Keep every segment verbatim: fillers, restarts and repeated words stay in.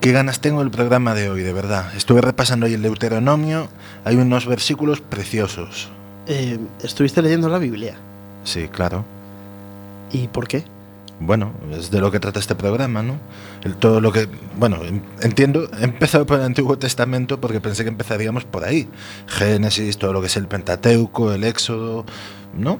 qué ganas tengo del programa de hoy, de verdad. Estuve repasando hoy el Deuteronomio, hay unos versículos preciosos. Eh, ¿Estuviste leyendo la Biblia? Sí, claro. ¿Y por qué? Bueno, es de lo que trata este programa, ¿no? El, todo lo que... Bueno, entiendo, he empezado por el Antiguo Testamento porque pensé que empezaríamos por ahí. Génesis, todo lo que es el Pentateuco, el Éxodo, ¿no?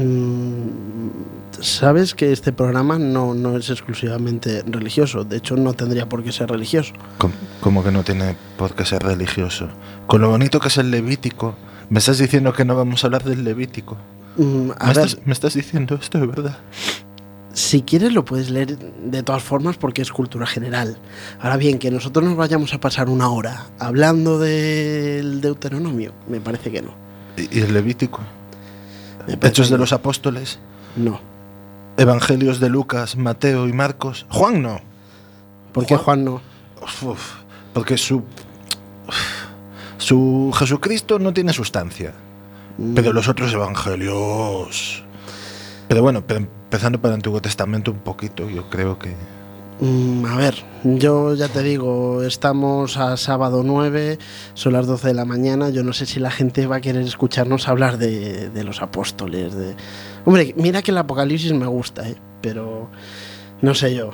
Sabes que este programa no, no es exclusivamente religioso. De hecho, no tendría por qué ser religioso. ¿Cómo, cómo que no tiene por qué ser religioso? Con lo bonito que es el Levítico. ¿Me estás diciendo que no vamos a hablar del Levítico? Mm, a ¿Me, ver, estás, ¿Me estás diciendo esto de verdad? Si quieres lo puedes leer de todas formas porque es cultura general. Ahora bien, que nosotros nos vayamos a pasar una hora hablando del Deuteronomio, me parece que no. ¿Y, y el Levítico? ¿Hechos de los Apóstoles? No. ¿Evangelios de Lucas, Mateo y Marcos? ¿Juan no? ¿Por qué Juan no? Uf, uf, porque su... Uf, su Jesucristo no tiene sustancia. Mm. Pero los otros evangelios... Pero bueno, pero empezando por el Antiguo Testamento un poquito, yo creo que... Mm, a ver, yo ya te digo, estamos a sábado nueve, son las doce de la mañana, yo no sé si la gente va a querer escucharnos hablar de, de los apóstoles, de... Hombre, mira que el Apocalipsis me gusta, ¿eh? Pero no sé yo.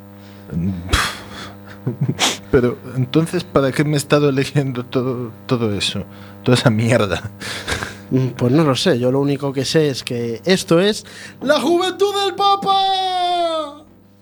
Pero entonces, ¿para qué me he estado leyendo todo, todo eso? Toda esa mierda. Pues no lo sé, yo lo único que sé es que esto es La Juventud del Papa.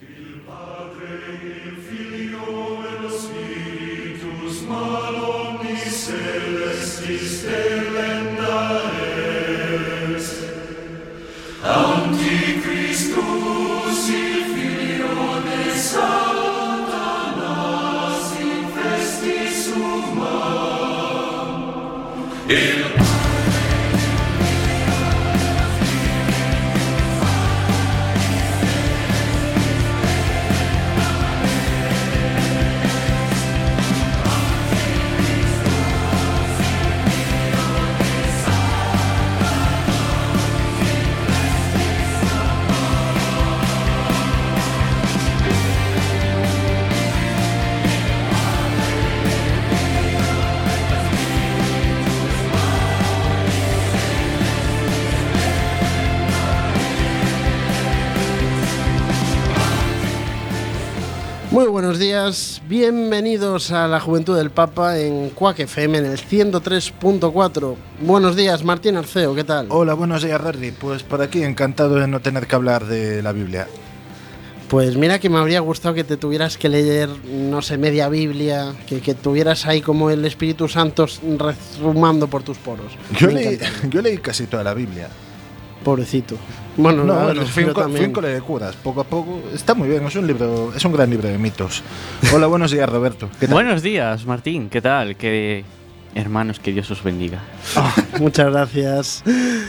Muy buenos días, bienvenidos a La Juventud del Papa en Quack F M en el ciento tres punto cuatro. Buenos días, Martín Arceo, ¿qué tal? Hola, buenos días, Rodri. Pues por aquí, encantado de no tener que hablar de la Biblia. Pues mira que me habría gustado que te tuvieras que leer, no sé, media Biblia, que, que tuvieras ahí como el Espíritu Santo rezumando por tus poros. Yo leí, yo leí casi toda la Biblia. Pobrecito. Bueno, no, no, bueno fui, un co- fui un cole de curas, poco a poco. Está muy bien, es un libro, es un gran libro de mitos. Hola, buenos días, Roberto. ¿Qué tal? Buenos días, Martín. ¿Qué tal? Que hermanos, que Dios os bendiga. Oh, muchas gracias.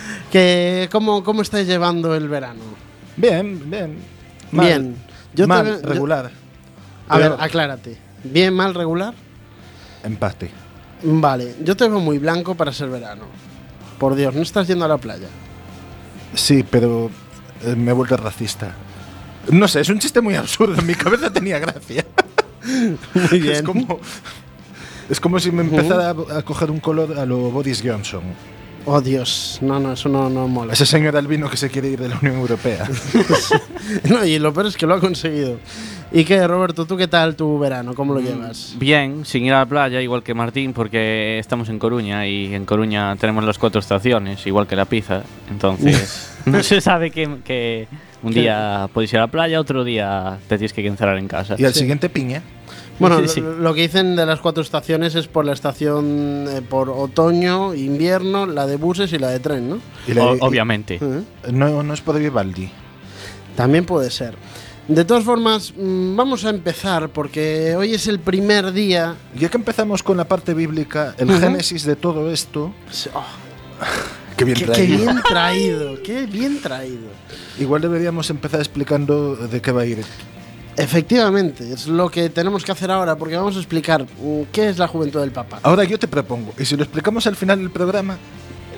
Que cómo cómo estáis llevando el verano? Bien, bien. Mal, bien. Yo mal, te, regular. Yo, a Pero, ver, aclárate. ¿Bien, mal, regular? Empate. Vale, yo te veo muy blanco para ser verano. Por Dios, ¿no estás yendo a la playa? Sí, pero eh, me he vuelto racista. No sé, es un chiste muy absurdo. En mi cabeza tenía gracia. Muy bien. Es como, es como si me empezara uh-huh. a, a coger un color a lo Boris Johnson. Oh, Dios. No, no, eso no, no mola. Ese señor albino que se quiere ir de la Unión Europea. No, y lo peor es que lo ha conseguido. ¿Y qué, Roberto? ¿Tú qué tal tu verano? ¿Cómo lo llevas? Bien, sin ir a la playa, igual que Martín, porque estamos en Coruña y en Coruña tenemos las cuatro estaciones, igual que la pizza. Entonces, no se sabe que, que un día podéis ir a la playa, otro día te tienes que encerrar en casa. ¿Y al sí. siguiente piña? Bueno, sí, sí. Lo, lo que dicen de las cuatro estaciones es por la estación eh, por otoño, invierno, la de buses y la de tren, ¿no? Y la, o, obviamente. ¿Eh? No, no es por Vivaldi. También puede ser. De todas formas, mmm, vamos a empezar porque hoy es el primer día. Ya que empezamos con la parte bíblica, el uh-huh. génesis de todo esto. Oh. Qué bien qué, traído. Qué bien traído, qué bien traído. Igual deberíamos empezar explicando de qué va a ir. Efectivamente, es lo que tenemos que hacer ahora, porque vamos a explicar qué es la Juventud del Papa. Ahora yo te propongo, y si lo explicamos al final del programa,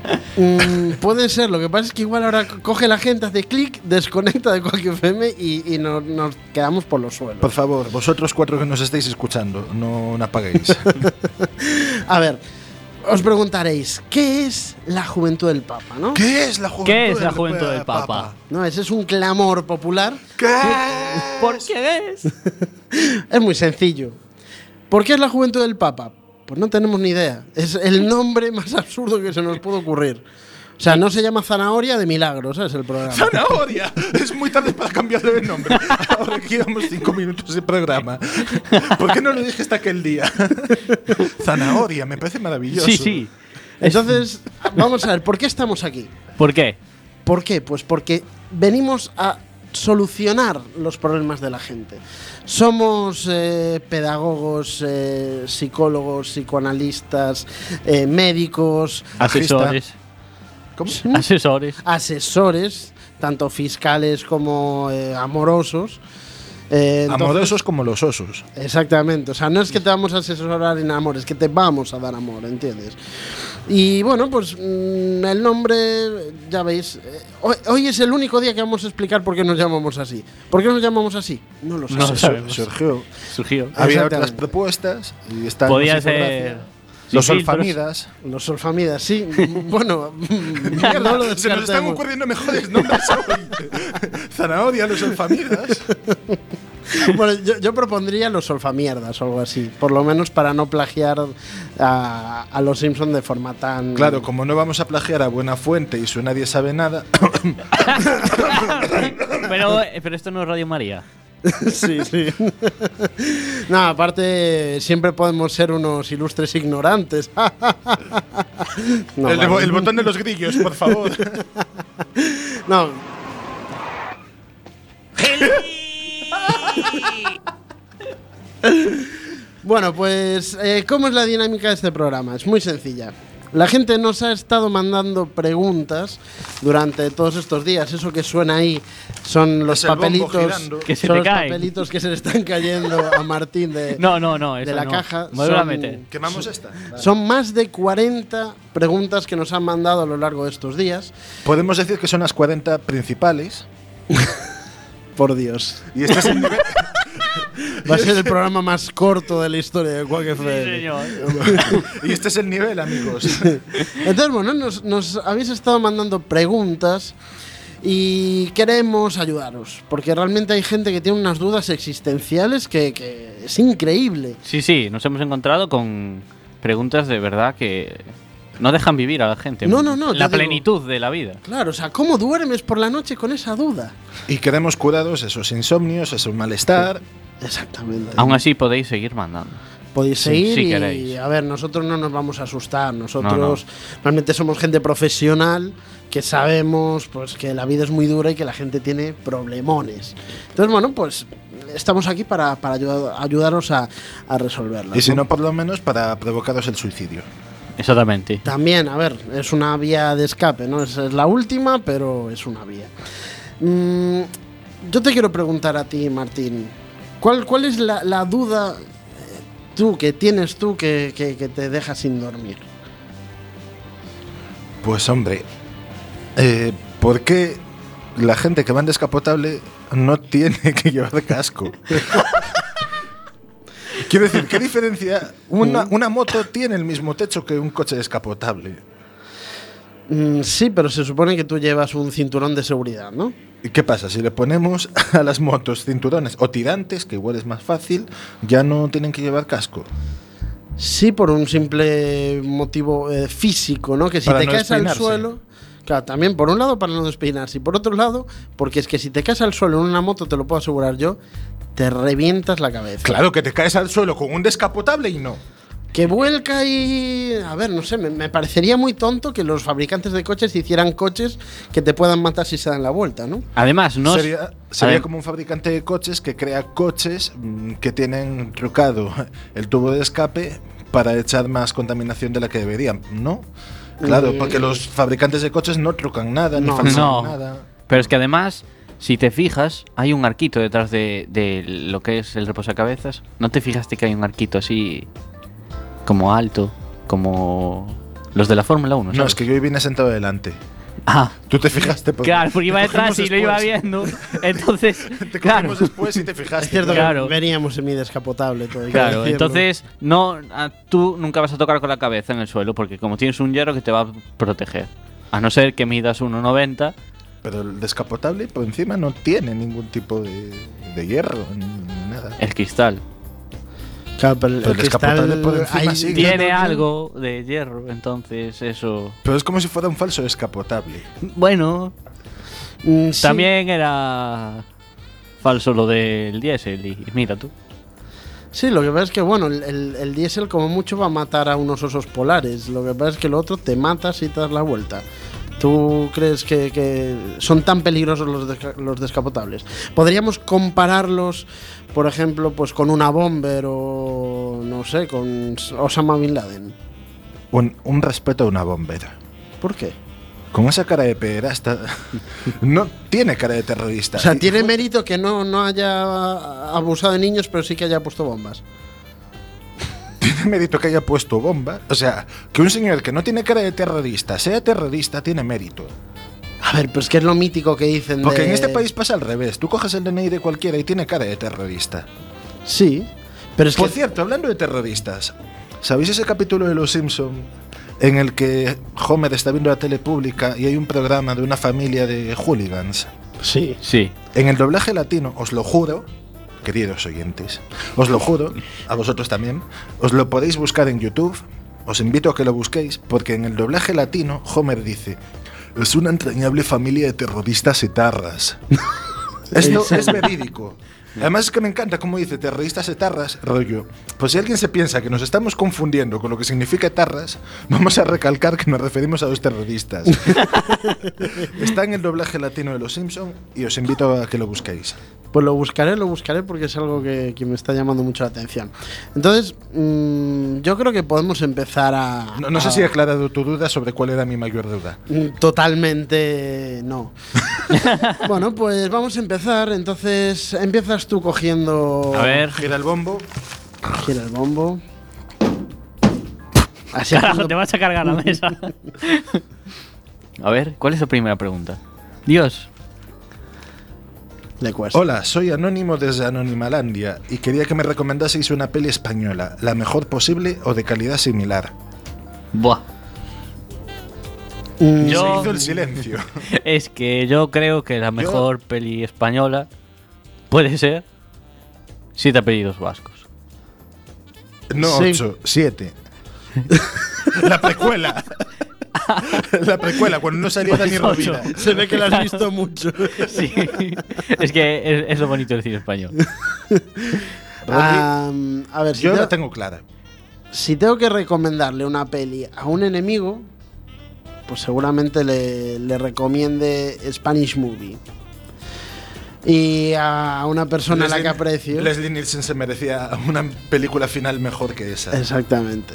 Mm, puede ser, lo que pasa es que igual ahora coge la gente, hace clic, desconecta de Quack F M y, y no, nos quedamos por los suelos. Por favor, vosotros cuatro que nos estáis escuchando, no, no apaguéis. A ver, os preguntaréis, ¿qué es la juventud del Papa, no? ¿Qué es la juventud, ¿Qué es la del, juventud del Papa? Papa? No, ese es un clamor popular. ¿Qué? ¿Por qué es? Es muy sencillo. ¿Por qué es la juventud del Papa? Pues no tenemos ni idea. Es el nombre más absurdo que se nos puede ocurrir. O sea, no se llama Zanahoria de milagro, ¿sabes? El programa. ¡Zanahoria! Es muy tarde para cambiarle el nombre. Ahora que llevamos cinco minutos de programa. ¿Por qué no lo dije hasta aquel día? Zanahoria, me parece maravilloso. Sí, sí. Entonces, vamos a ver, ¿por qué estamos aquí? ¿Por qué? ¿Por qué? Pues porque venimos a solucionar los problemas de la gente. Somos eh, pedagogos, eh, psicólogos, psicoanalistas, eh, médicos, Asesores. ¿Cómo? Asesores. asesores, tanto fiscales como eh, amorosos. Eh, entonces- Amorosos como los osos. Exactamente, o sea, no es que te vamos a asesorar en amor, es que te vamos a dar amor, ¿entiendes? Y bueno, pues mmm, el nombre, ya veis, eh, hoy, hoy es el único día que vamos a explicar por qué nos llamamos así. ¿Por qué nos llamamos así? No lo sé. No lo sabemos. Surgió. Surgió. Había Exactamente. otras propuestas y están Podía nos hizo ser. gracia. sin Los filtros. olfamidas. Los Solfamidas, sí. Bueno, Mierda, no lo se nos están descartemos. ocurriendo mejores nombres hoy. Zanahoria, los olfamidas. Bueno, yo, yo propondría los solfamierdas o algo así, por lo menos para no plagiar a, a los Simpson de forma tan... Claro, como no vamos a plagiar a Buena Fuente y su Nadie Sabe Nada. Pero, eh, pero esto no es Radio María. Sí, sí. No, aparte, siempre podemos ser unos ilustres ignorantes. No, el, vale. el botón de los grillos, por favor. No. Bueno, pues, eh, ¿cómo es la dinámica de este programa? Es muy sencilla. La gente nos ha estado mandando preguntas durante todos estos días. Eso que suena ahí son los Es el bombo papelitos girando. Que se son te los caen. papelitos que se le están cayendo a Martín de, No, no, no. de Eso la no. caja. Vuelve a Son- meter. Quemamos esta. Son más de cuarenta preguntas que nos han mandado a lo largo de estos días. Podemos decir que son las cuarenta principales. Por Dios. Y este es el nivel. Va a ser el programa más corto de la historia de Quack F Sí, M. señor. Y este es el nivel, amigos. Entonces, bueno, nos, nos habéis estado mandando preguntas y queremos ayudaros, porque realmente hay gente que tiene unas dudas existenciales que, que es increíble. Sí, sí, nos hemos encontrado con preguntas de verdad que no dejan vivir a la gente. No, no, no, La te digo- plenitud de la vida. Claro, o sea, ¿cómo duermes por la noche con esa duda? Y queremos curados esos insomnios, ese malestar. Exactamente. Aún así podéis seguir mandando. Podéis Sí, seguir si y, queréis. a ver, nosotros no nos vamos a asustar. Nosotros realmente somos gente profesional que sabemos pues que la vida es muy dura y que la gente tiene problemones. Entonces, bueno, pues estamos aquí para, para ayudar- ayudaros a, a resolverlas. Y si ¿no? no, por lo menos para provocaros el suicidio. Exactamente. También, a ver, es una vía de escape, ¿no? Es, es la última, pero es una vía. Mm, yo te quiero preguntar a ti, Martín, ¿cuál, cuál es la, la duda eh, tú que tienes tú que, que- que te deja sin dormir? Pues hombre, eh, ¿por qué la gente que va en descapotable no tiene que llevar casco? Quiero decir, ¿qué diferencia? Una, una moto tiene el mismo techo que un coche descapotable. Mm, sí, pero se supone que tú llevas un cinturón de seguridad, ¿no? ¿Y qué pasa? Si le ponemos a las motos cinturones o tirantes, que igual es más fácil, ya no tienen que llevar casco. Sí, por un simple motivo eh, físico, ¿no? Que si Para te no caes al despeinarse. suelo... Claro, también por un lado para no despeinarse y por otro lado porque es que si te caes al suelo en una moto, te lo puedo asegurar yo, te revientas la cabeza. Claro que te caes al suelo con un descapotable y no. Que vuelca y... A ver, no sé, me, me parecería muy tonto que los fabricantes de coches hicieran coches que te puedan matar si se dan la vuelta, ¿no? Además, no es- sería sería Adem- como un fabricante de coches que crea coches mm, que tienen trucado el tubo de escape para echar más contaminación de la que deberían, ¿no? Claro, Mm. porque los fabricantes de coches no trucan nada, ni No, falsean no. nada. Pero es que además, si te fijas, hay un arquito detrás de, de lo que es el reposacabezas. ¿No te fijaste que hay un arquito así como alto, como Los de la Fórmula uno, ¿sabes? No, es que yo vine sentado delante. Ah, Tú te fijaste porque claro, porque iba te detrás cogimos y lo iba después. viendo. Entonces, Te claro. cogimos después y te fijaste. Es cierto Claro. que veníamos en mi descapotable. Todo hay que Claro, decirlo. entonces no, a- tú nunca vas a tocar con la cabeza en el suelo porque como tienes un hierro que te va a proteger. A no ser que midas uno noventa. Pero el descapotable por encima no tiene ningún tipo de, de hierro ni nada. El cristal Claro, pero el, Pero el el descapotable cristal por encima ahí- sí. tiene no- algo de hierro, entonces eso. Pero es como si fuera un falso descapotable. Bueno, Mm, sí. también era falso lo del diésel y mira tú. Sí, lo que pasa es que, bueno, el, el, el diésel como mucho va a matar a unos osos polares. Lo que pasa es que lo otro te mata si te das la vuelta. ¿Tú crees que, que son tan peligrosos los, desca- los descapotables? ¿Podríamos compararlos, por ejemplo, pues con una Bomber o, no sé, con Osama Bin Laden? Un, un respeto a una bombera. ¿Por qué? Con esa cara de pederasta. No tiene cara de terrorista. O sea, Y- tiene mérito que no, no haya abusado de niños, pero sí que haya puesto bombas. Tiene mérito que haya puesto bomba. O sea, que un señor que no tiene cara de terrorista sea terrorista tiene mérito. A ver, pues que es lo mítico que dicen Porque de... en este país pasa al revés. Tú coges el D N I de cualquiera y tiene cara de terrorista. Sí, pero es Por que... cierto, hablando de terroristas, ¿sabéis ese capítulo de Los Simpson en el que Homer está viendo la tele pública y hay un programa de una familia de hooligans? Sí. Sí. En el doblaje latino, os lo juro, queridos oyentes, os lo juro, a vosotros también, os lo podéis buscar en YouTube, os invito a que lo busquéis, porque en el doblaje latino Homer dice: es una entrañable familia de terroristas etarras. Esto es verídico. Además es que me encanta cómo dice terroristas etarras, rollo. Pues si alguien se piensa que nos estamos confundiendo con lo que significa etarras, vamos a recalcar que nos referimos a los terroristas. Está en el doblaje latino de Los Simpson y os invito a que lo busquéis. Pues lo buscaré, lo buscaré porque es algo que, que me está llamando mucho la atención. Entonces, mmm, yo creo que podemos empezar a... No, no sé a- si he aclarado tu duda sobre cuál era mi mayor duda. Mm, Totalmente no. Bueno, pues vamos a empezar. Entonces, empiezas tú cogiendo... A ver. Gira el bombo. Gira el bombo. Así Carajo, haciendo- te vas a cargar la mesa. A ver, ¿cuál es la primera pregunta? Dios. le cuesta. Hola, soy Anónimo desde Anonimalandia y quería que me recomendaseis una peli española, la mejor posible o de calidad similar. Buah. Mm, Yo- Se hizo el silencio. Es que yo creo que la mejor peli española puede ser Siete apellidos vascos. No, Sí. ocho, siete. La precuela. La precuela, cuando no salía Dani Pues ocho. Rovira. Se ve que lo has visto mucho. Sí. Es que es, es lo bonito del cine español. Ah, a ver, si, Yo te- la tengo clara. si tengo que recomendarle una peli a un enemigo, pues seguramente le, le recomiende Spanish Movie. Y a una persona a la que Leslie- aprecio. Leslie Nielsen se merecía una película final mejor que esa. Exactamente.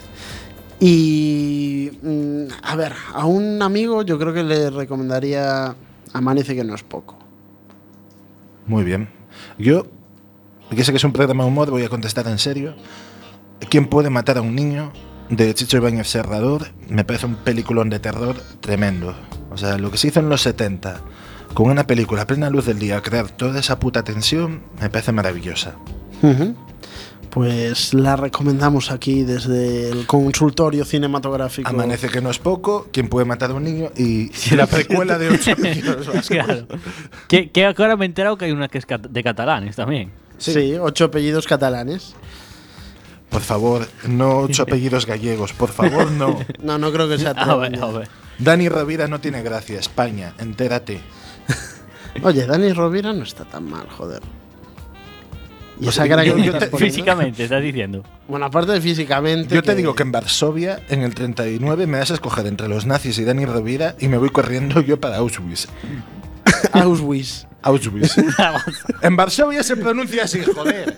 Y mm, a ver, a un amigo yo creo que le recomendaría Amanece, que no es poco. Muy bien. Yo, que sé que es un programa de humor, voy a contestar en serio. ¿Quién puede matar a un niño? De Chicho Ibáñez Serrador. Me parece un peliculón de terror tremendo. O sea, lo que se hizo en los setenta, con una película a plena luz del día, crear toda esa puta tensión, me parece maravillosa. Ujú. Pues la recomendamos aquí desde el consultorio cinematográfico. Amanece, que no es poco. ¿Quién puede matar a un niño? Y la precuela de ocho apellidos vascos. Claro. Que, que ahora me he enterado que hay una que es cat- de catalanes también. Sí. ocho apellidos catalanes. Por favor, no ocho apellidos gallegos. Por favor, no. No, no creo que sea A ver, a ver. Dani Rovira no tiene gracia. España, entérate. Oye, Dani Rovira no está tan mal, joder. Y Pues esa yo- cara que yo- me yo estás te- poniendo- Físicamente, estás diciendo. Bueno, aparte de físicamente. Yo te digo que en Varsovia, en el treinta y nueve, me das a escoger entre los nazis y Dani Rovira y me voy corriendo yo para Auschwitz. Auschwitz. Auschwitz. En Varsovia se pronuncia así, joder.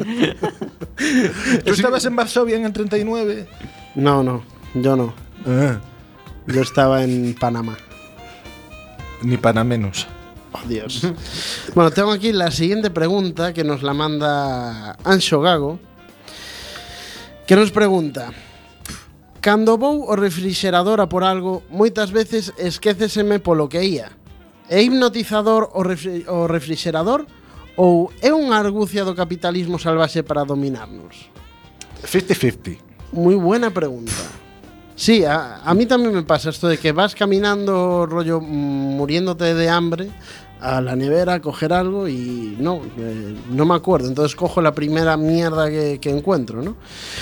¿Tú estabas en Varsovia en el treinta y nueve? No, no, yo no. Ah, Yo estaba en Panamá. ni panamenos. Oh, Dios. Bueno, tengo aquí la siguiente pregunta que nos la manda Ancho Gago, que nos pregunta: Cando vou ao refrixerador a por algo, moitas veces esquéceseme polo que ía. É hipnotizador o, refri o refrixerador ou é unha argucia do capitalismo salvaxe para dominarnos? cincuenta cincuenta. Muy buena pregunta. Sí, a, a mí también me pasa esto de que vas caminando, rollo, muriéndote de hambre, a la nevera a coger algo y no, eh, no me acuerdo. Entonces cojo la primera mierda que, que encuentro, ¿no?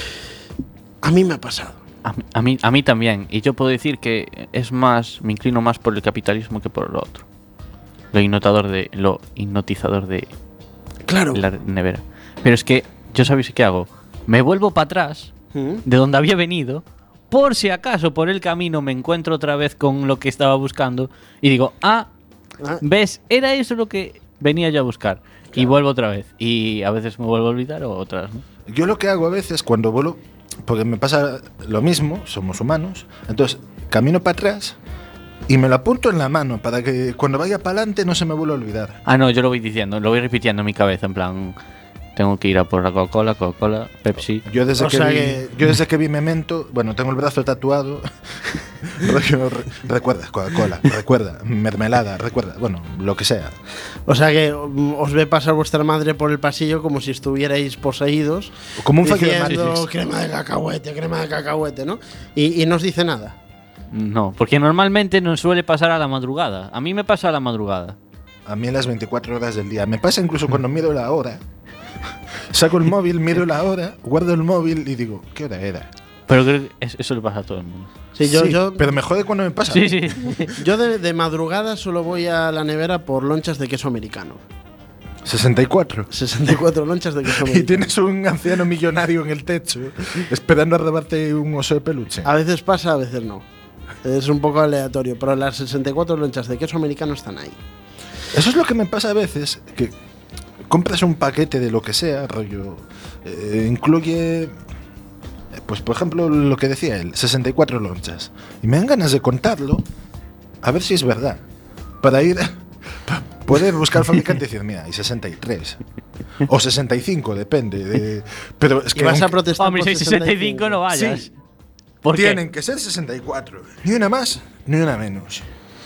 A mí me ha pasado. A, a, mí, a mí también. Y yo puedo decir que es más, me inclino más por el capitalismo que por lo otro. Lo hipnotador de, lo hipnotizador de Claro. la nevera. Pero es que, ¿yo sabéis qué hago? Me vuelvo para atrás, ¿Mm? de donde había venido, por si acaso por el camino me encuentro otra vez con lo que estaba buscando y digo, ah, Ah, ¿ves? Era eso lo que venía yo a buscar. Claro. Y vuelvo otra vez. Y a veces me vuelvo a olvidar o otras, ¿no? Yo lo que hago a veces cuando vuelo, porque me pasa lo mismo, somos humanos, entonces camino para atrás y me lo apunto en la mano para que cuando vaya para adelante no se me vuelva a olvidar. Ah, no, yo lo voy diciendo, lo voy repitiendo en mi cabeza, en plan, tengo que ir a por la Coca-Cola, Coca-Cola, Pepsi. Yo desde, O que sea vi, que- yo desde que vi Memento, bueno, tengo el brazo tatuado. Rollo, re- recuerda, Coca-Cola, recuerda, mermelada, recuerda, bueno, lo que sea. O sea que mm, os ve pasar vuestra madre por el pasillo como si estuvierais poseídos. Como un fakir diciendo Matrix. crema de cacahuete, crema de cacahuete, ¿no? Y, y no os dice nada. No, porque normalmente no suele pasar a la madrugada. A mí me pasa a la madrugada. A mí en las veinticuatro horas del día. Me pasa incluso cuando miro la hora. Saco el móvil, miro la hora, guardo el móvil y digo, ¿qué hora era? Pero creo que es- eso le pasa a todo el mundo. Sí, yo, Sí, yo, pero me jode cuando me pasa. Sí, sí. yo de, de madrugada solo voy a la nevera por lonchas de queso americano. sesenta y cuatro. sesenta y cuatro lonchas de queso Y americano. tienes un anciano millonario en el techo esperando a robarte un oso de peluche. A veces pasa, a veces no. Es un poco aleatorio, pero las sesenta y cuatro lonchas de queso americano están ahí. Eso es lo que me pasa a veces, que compras un paquete de lo que sea, rollo, eh, incluye, eh, pues por ejemplo, lo que decía él, sesenta y cuatro lonchas. Y me dan ganas de contarlo, a ver si es verdad, para ir, para poder buscar al fabricante y decir, mira, hay sesenta y tres, o sesenta y cinco, depende. De, pero es Y que vas a aunque protestar Hombre, por si hay sesenta y cinco no vayas. Sí. ¿Por qué? tienen que ser sesenta y cuatro, ni una más, ni una menos.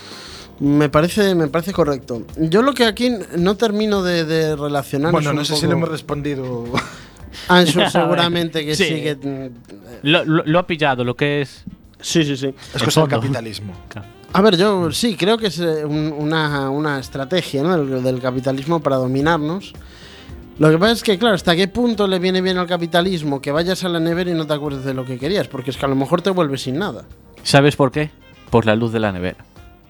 Me parece, me parece correcto. Yo lo que aquí no termino de, de relacionar. Bueno, es un no sé si poco- le hemos respondido. Ansu seguramente que sí. Sí. que, mm, Lo, lo- lo ha pillado, lo que es. sí, sí, sí. Es cosa del fondo. capitalismo. A ver, yo sí, creo que es eh, un- una, una estrategia, ¿no? del, del capitalismo para dominarnos. Lo que pasa es que, claro, ¿hasta qué punto le viene bien al capitalismo que vayas a la nevera y no te acuerdes de lo que querías? Porque es que a lo mejor te vuelves sin nada. ¿Sabes por qué? Por la luz de la nevera.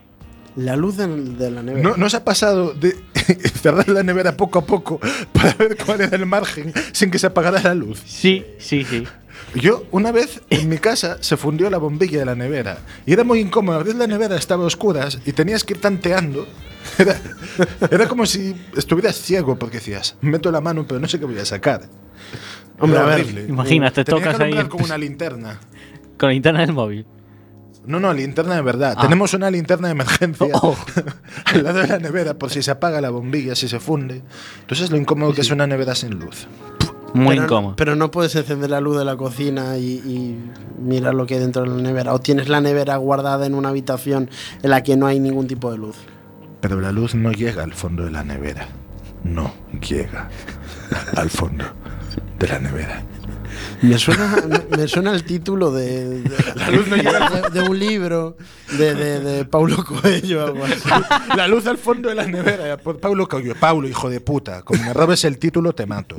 La luz de, de la nevera. ¿No, ¿No os ha pasado de cerrar la nevera poco a poco para ver cuál era el margen sin que se apagara la luz? Sí, sí, sí. Yo, una vez, en mi casa, se fundió la bombilla de la nevera. Y era muy incómodo. Abrir la nevera, estaba a oscuras y tenías que ir tanteando. Era, era como si estuvieras ciego porque decías, meto la mano, pero no sé qué voy a sacar. Hombre, Era a ver, horrible. imagínate, Tenía tocas que ahí alumbrar en- con una linterna. Con la linterna del móvil. No, no, linterna de verdad. Ah. Tenemos una linterna de emergencia Oh. al lado de la nevera por si se apaga la bombilla, si se funde. Entonces lo incómodo que es una nevera sin luz. Muy pero, incómodo. Pero no puedes encender la luz de la cocina y, y mirar lo que hay dentro de la nevera. O tienes la nevera guardada en una habitación en la que no hay ningún tipo de luz. Pero la luz no llega al fondo de la nevera. No llega al fondo de la nevera. Me suena, me, me suena el título de, de, La luz no llega. de- de un libro de, de, de Paulo Coelho o algo así. La luz al fondo de la nevera. Por Paulo Coelho. Paulo, hijo de puta. Como me robes el título, te mato.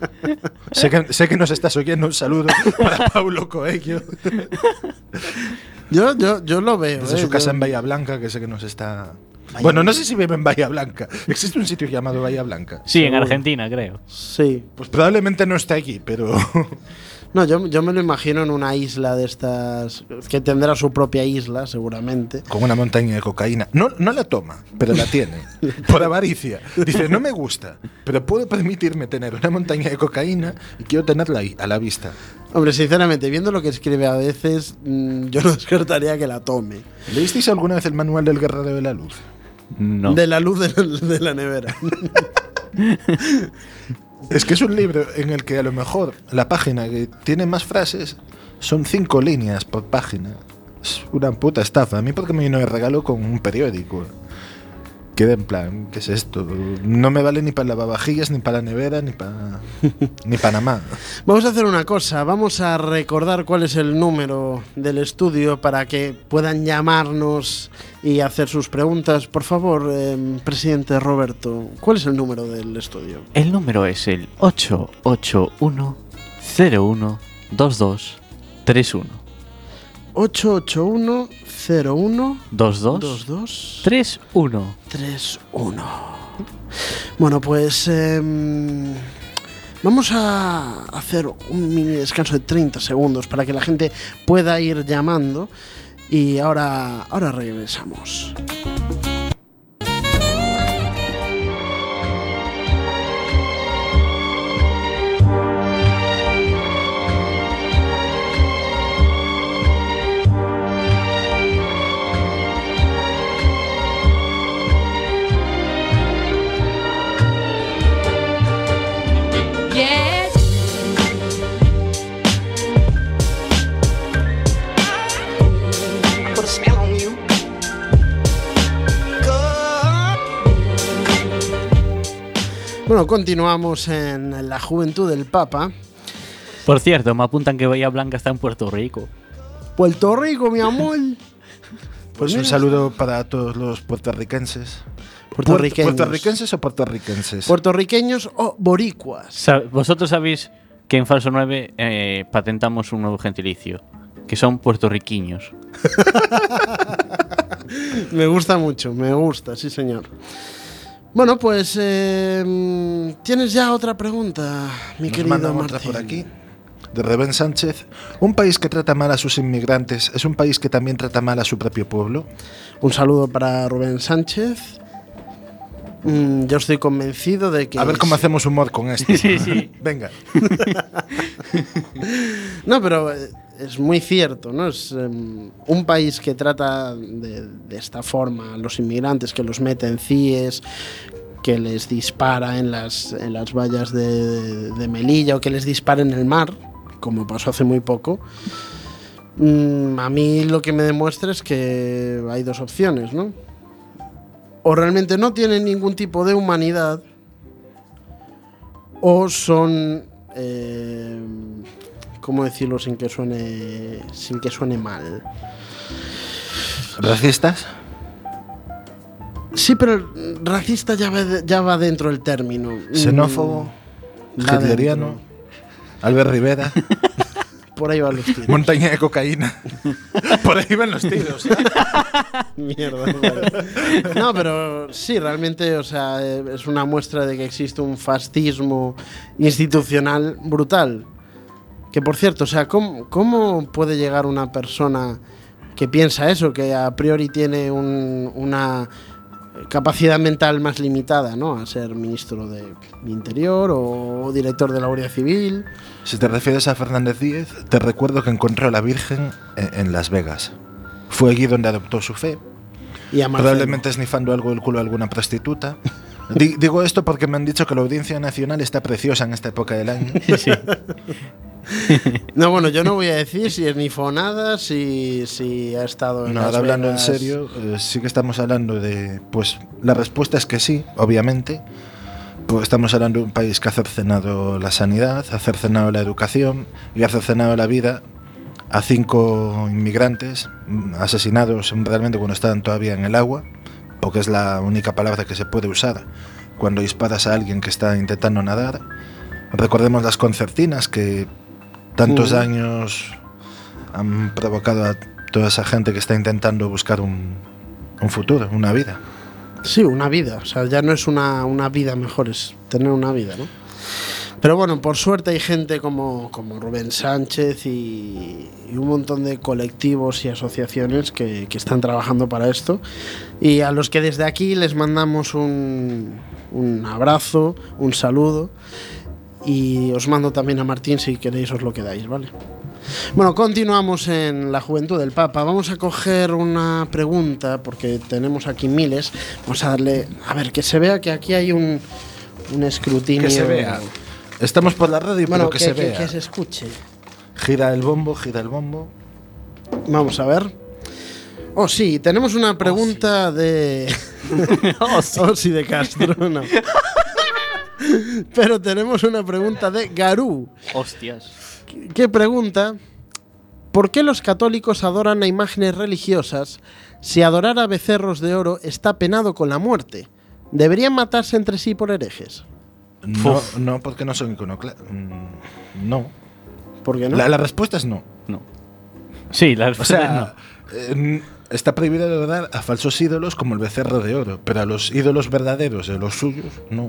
Sé que, sé que nos estás oyendo. Un saludo para Paulo Coelho. Yo, yo, yo lo veo. Desde eh, su casa yo- en Bahía Blanca, que sé que nos está. Bueno, no sé si vive en Bahía Blanca. Existe un sitio llamado Bahía Blanca. Sí, en seguro. Argentina, creo. Sí. Pues probablemente no esté allí, pero. No, yo, yo me lo imagino en una isla de estas. Que tendrá su propia isla, seguramente. Con una montaña de cocaína. No, no la toma, pero la tiene. Por avaricia. Dice, no me gusta, pero puedo permitirme tener una montaña de cocaína y quiero tenerla ahí, a la vista. Hombre, sinceramente, viendo lo que escribe a veces, mm, yo no descartaría que la tome. ¿Leísteis alguna vez el manual del guerrero de la luz? No. De la luz de la, de la nevera. Es que es un libro en el que a lo mejor la página que tiene más frases son cinco líneas por página. Es una puta estafa. A mí porque me vino de regalo con un periódico. Quedé en plan, ¿qué es esto? No me vale ni para lavavajillas, ni para la nevera, ni para ni Panamá. Vamos a hacer una cosa, vamos a recordar cuál es el número del estudio para que puedan llamarnos y hacer sus preguntas. Por favor, eh, presidente Roberto, ¿cuál es el número del estudio? El número es el ocho ocho uno cero uno dos dos tres uno. ocho ocho uno cero uno dos dos dos dos tres uno. tres uno. Bueno, pues eh, vamos a hacer un mini descanso de treinta segundos para que la gente pueda ir llamando y ahora, ahora regresamos. Bueno, continuamos en la juventud del Papa. Por cierto, me apuntan que Bahía Blanca está en Puerto Rico. Puerto Rico, mi amor. Pues mira, un saludo para todos los puertorriquenses. Puertorriqueños. ¿Puertorriquenses o puertorriquenses? Puertorriqueños o boricuas. Sa- Vosotros sabéis que en Falso nueve eh, patentamos un nuevo gentilicio, que son puertorriquiños. Me gusta mucho, me gusta, sí señor. Bueno, pues eh, tienes ya otra pregunta, mi Nos querido mandan Martín. otra por aquí, de Rubén Sánchez. ¿Un país que trata mal a sus inmigrantes es un país que también trata mal a su propio pueblo? Un saludo para Rubén Sánchez. Mm, yo estoy convencido de que... A ver cómo es- hacemos humor con esto. Sí, sí. Venga. No, pero eh, es muy cierto, ¿no? Es um, un país que trata de, de esta forma a los inmigrantes, que los mete en C I Es, que les dispara en las, en las vallas de, de, de Melilla o que les dispara en el mar, como pasó hace muy poco. Mm, a mí lo que me demuestra es que hay dos opciones, ¿no? O realmente no tienen ningún tipo de humanidad, o son... Eh, ¿Cómo decirlo sin que suene sin que suene mal? ¿Racistas? Sí, pero racista ya va, ya va dentro del término. ¿Xenófobo? Mm, va ¿Hitleriano? dentro. ¿Albert Rivera? Por ahí van los tiros. ¿Montaña de cocaína? Por ahí van los tiros. Mierda. Vale. No, pero sí, realmente, o sea, es una muestra de que existe un fascismo institucional brutal. Que por cierto, o sea, ¿cómo, cómo puede llegar una persona que piensa eso, que a priori tiene un, una capacidad mental más limitada, ¿no? A ser ministro de Interior o director de la Guardia Civil? Si te refieres a Fernández Díez, te recuerdo que encontró a la Virgen en, en Las Vegas. Fue allí donde adoptó su fe. Y a Marcelo. Probablemente esnifando algo del culo a alguna prostituta. Di- digo esto porque me han dicho que la Audiencia Nacional está preciosa en esta época del año. Sí. No, bueno, yo no voy a decir si es ni fonada, si, si ha estado en No, Las ahora hablando en Vegas. serio, eh, sí que estamos hablando de... Pues la respuesta es que sí, obviamente. Pues estamos hablando de un país que ha cercenado la sanidad, ha cercenado la educación y ha cercenado la vida a cinco inmigrantes mm, asesinados realmente cuando estaban todavía en el agua, porque es la única palabra que se puede usar cuando disparas a alguien que está intentando nadar. Recordemos las concertinas que tantos Mm. años han provocado a toda esa gente que está intentando buscar un, un futuro, una vida. Sí, una vida. O sea, ya no es una, una vida mejor, es tener una vida, ¿no? Pero bueno, por suerte hay gente como, como Rubén Sánchez y, y un montón de colectivos y asociaciones que, que están trabajando para esto. Y a los que desde aquí les mandamos un, un abrazo, un saludo. Y os mando también a Martín, si queréis os lo quedáis, ¿vale? Bueno, continuamos en la juventud del Papa. Vamos a coger una pregunta, porque tenemos aquí miles. Vamos a darle... A ver, que se vea que aquí hay un, un escrutinio... Que se vea. Estamos por la radio, Bueno, pero que, que, se que- vea. que se escuche. Gira el bombo, gira el bombo. Vamos a ver. Oh, sí, tenemos una pregunta oh, sí. de. Oh, sí. Oh, sí, de Castro, no. Pero tenemos una pregunta de Garú. Hostias. ¿Qué pregunta? ¿Por qué los católicos adoran a imágenes religiosas si adorar a becerros de oro está penado con la muerte? ¿Deberían matarse entre sí por herejes? No, no, porque no son iconoclastas. No. ¿Por qué no? La, la respuesta es no. No. Sí, la respuesta O sea, es no. Eh, está prohibido adorar a falsos ídolos como el becerro de oro, pero a los ídolos verdaderos de los suyos, no.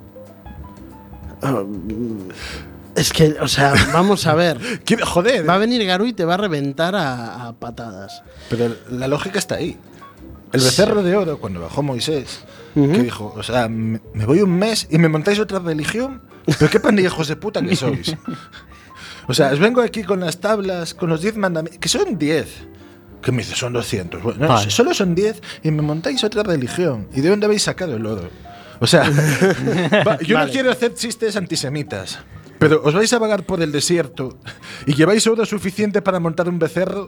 Uh, es que, o sea, vamos a ver. Joder. Va a venir Garú y te va a reventar a, a patadas. Pero la lógica está ahí. El becerro de oro, cuando bajó Moisés, uh-huh. que dijo, o sea, me, me voy un mes y me montáis otra religión, pero qué pandillejos de puta que sois. O sea, os vengo aquí con las tablas, con los diez mandamientos, que son diez. Que me dice, son doscientos. Bueno, vale. Solo son diez y me montáis otra religión. ¿Y de dónde habéis sacado el oro? O sea, va, yo vale. no quiero hacer chistes antisemitas, pero os vais a vagar por el desierto y lleváis oro suficiente para montar un becerro.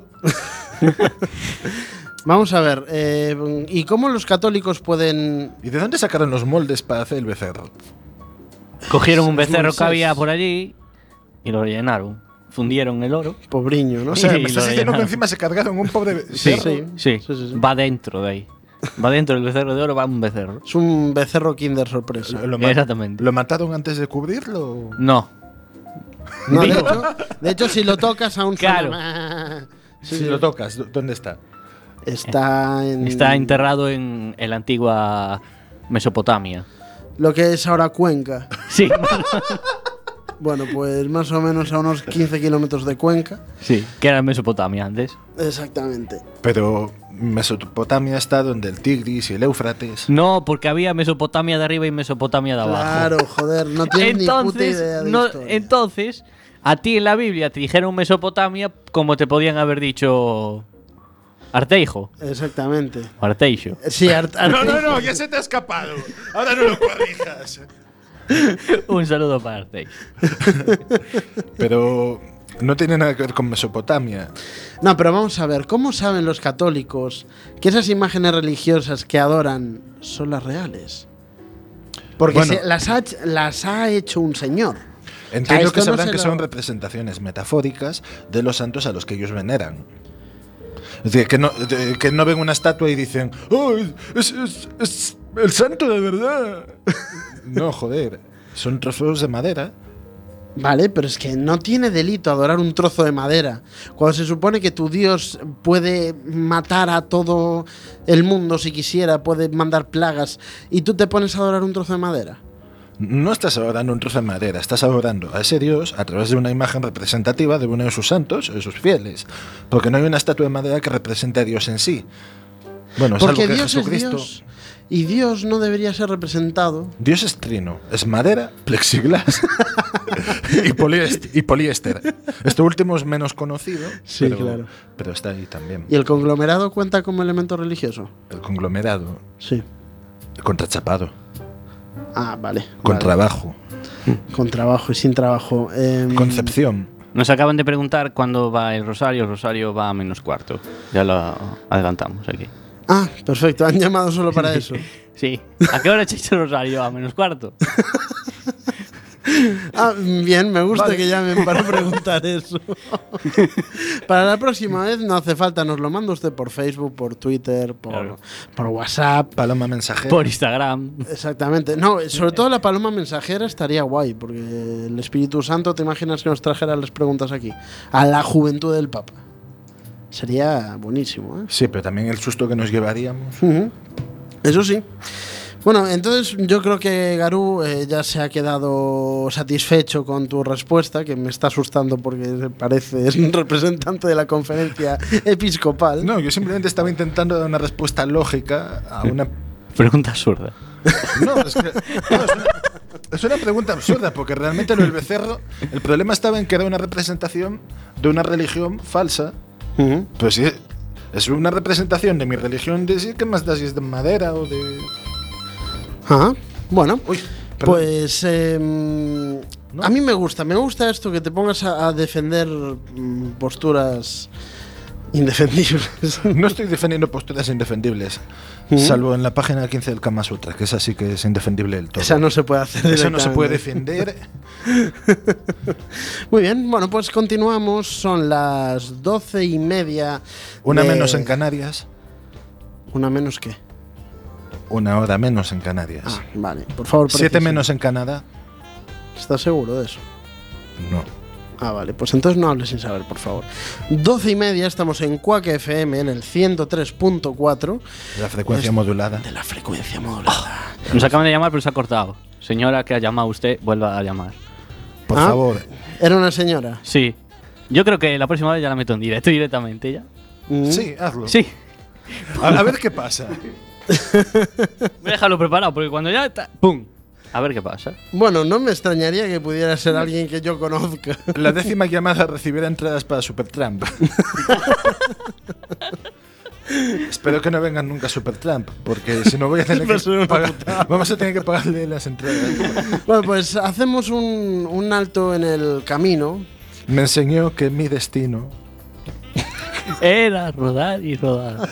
Vamos a ver, eh, ¿y cómo los católicos pueden...? ¿Y de dónde sacaron los moldes para hacer el becerro? Cogieron un becerro que había por allí y lo llenaron. Fundieron el oro. Pobriño, ¿no? O sea, me estás diciendo que encima se cargaron un pobre becerro. Sí, sí, sí. sí, sí, sí. Va dentro de ahí. Va dentro del becerro de oro, va un becerro. Es un becerro Kinder sorpresa. Lo, lo Exactamente. ¿Lo mataron antes de cubrirlo? No. No, de hecho, de hecho, si lo tocas aún claro. suena... Sí, si lo tocas, ¿dónde está? Está en... Está enterrado en, en la antigua Mesopotamia. Lo que es ahora Cuenca. Sí. Bueno, pues más o menos a unos quince kilómetros de Cuenca. Sí, que era Mesopotamia antes. Exactamente. Pero Mesopotamia está donde el Tigris y el Éufrates. No, porque había Mesopotamia de arriba y Mesopotamia de abajo. Claro, joder, no tienes ni puta idea de no, historia. Entonces, a ti en la Biblia te dijeron Mesopotamia como te podían haber dicho Arteijo. Exactamente. O Arteixo. Sí, Art No, no, no, ya se te ha escapado. Ahora no lo corrijas. Un saludo para Arteixo. Pero no tiene nada que ver con Mesopotamia. No, pero vamos a ver, ¿cómo saben los católicos que esas imágenes religiosas que adoran son las reales? Porque bueno, se, las, ha, las ha hecho un señor. Entiendo que sabrán no que lo... son representaciones metafóricas de los santos a los que ellos veneran. Es decir, que no, que no ven una estatua y dicen, ¡oh, es, es, es el santo de verdad! No, joder, son trozos de madera. Vale, pero es que no tiene delito adorar un trozo de madera. Cuando se supone que tu Dios puede matar a todo el mundo si quisiera, puede mandar plagas, y tú te pones a adorar un trozo de madera. No estás adorando un trozo de madera, estás adorando a ese Dios a través de una imagen representativa de uno de sus santos o de sus fieles. Porque no hay una estatua de madera que represente a Dios en sí. Bueno, porque salvo que Dios Jesucristo... es Dios. Y Dios no debería ser representado. Dios es trino, es madera, plexiglas y, poliéster, y poliéster. Este último es menos conocido, sí, pero, claro. pero está ahí también. ¿Y el conglomerado cuenta como elemento religioso? El conglomerado. Sí. El contrachapado. Ah, vale. Con vale. trabajo. Con trabajo y sin trabajo. Eh, Concepción. Nos acaban de preguntar cuándo va el rosario. El rosario va a menos cuarto. Ya lo adelantamos aquí. Ah, perfecto. Han llamado solo para eso. Sí. ¿A qué hora echáis el rosario? A menos cuarto. Ah, bien, me gusta vale. que llamen para preguntar eso. Para la próxima vez no hace falta, nos lo manda usted por Facebook, por Twitter, por, claro. por WhatsApp. Paloma mensajera. Por Instagram. Exactamente. No, sobre todo la paloma mensajera estaría guay, porque el Espíritu Santo, ¿te imaginas que nos trajera las preguntas aquí? A la juventud del Papa. Sería buenísimo, ¿eh? Sí, pero también el susto que nos llevaríamos. Uh-huh. Eso sí. Bueno, entonces yo creo que Garú eh, ya se ha quedado satisfecho con tu respuesta, que me está asustando porque parece es un representante de la conferencia episcopal. No, yo simplemente estaba intentando dar una respuesta lógica a una... Pregunta absurda. No, es que... No, es, una, es una pregunta absurda, porque realmente lo del becerro, el problema estaba en que era una representación de una religión falsa. Uh-huh. Pues si es una representación de mi religión, de sí, ¿qué más da si es de madera o de...? Ah, bueno, Uy, pues eh, ¿no? A mí me gusta, me gusta esto que te pongas a, a defender mm, posturas indefendibles. No estoy defendiendo posturas indefendibles, ¿Mm? salvo en la página quince del Kama Sutra, que esa sí que es indefendible del todo. Esa no se puede hacer. Esa no se puede directamente. defender. Muy bien, bueno, pues continuamos. Son las doce y media. Una de- menos en Canarias. ¿Una menos qué? Una hora menos en Canarias. Ah, vale, por favor. Siete precise. menos en Canadá. ¿Estás seguro de eso? No. Ah, vale, pues entonces no hables sin saber, por favor. Doce y media, estamos en Quack F M, en el ciento tres punto cuatro. La frecuencia Es- modulada. De la frecuencia modulada. Nos acaban de llamar, pero se ha cortado. Señora que ha llamado usted, vuelva a llamar. Por Ah. favor. Era una señora. Sí. Yo creo que la próxima vez ya la meto en directo directamente ya. Mm. Sí, hazlo. Sí. A, a ver qué pasa. Voy a dejarlo preparado porque cuando ya está. ¡Pum! A ver qué pasa. Bueno, no me extrañaría que pudiera ser alguien que yo conozca. La décima llamada recibirá entradas para Supertramp. Espero que no vengan nunca Supertramp, porque si no voy a tener Va a ser que una pagar, vamos a tener que pagarle las entradas. Bueno, pues hacemos un, un alto en el camino. Me enseñó que mi destino. Era rodar y rodar.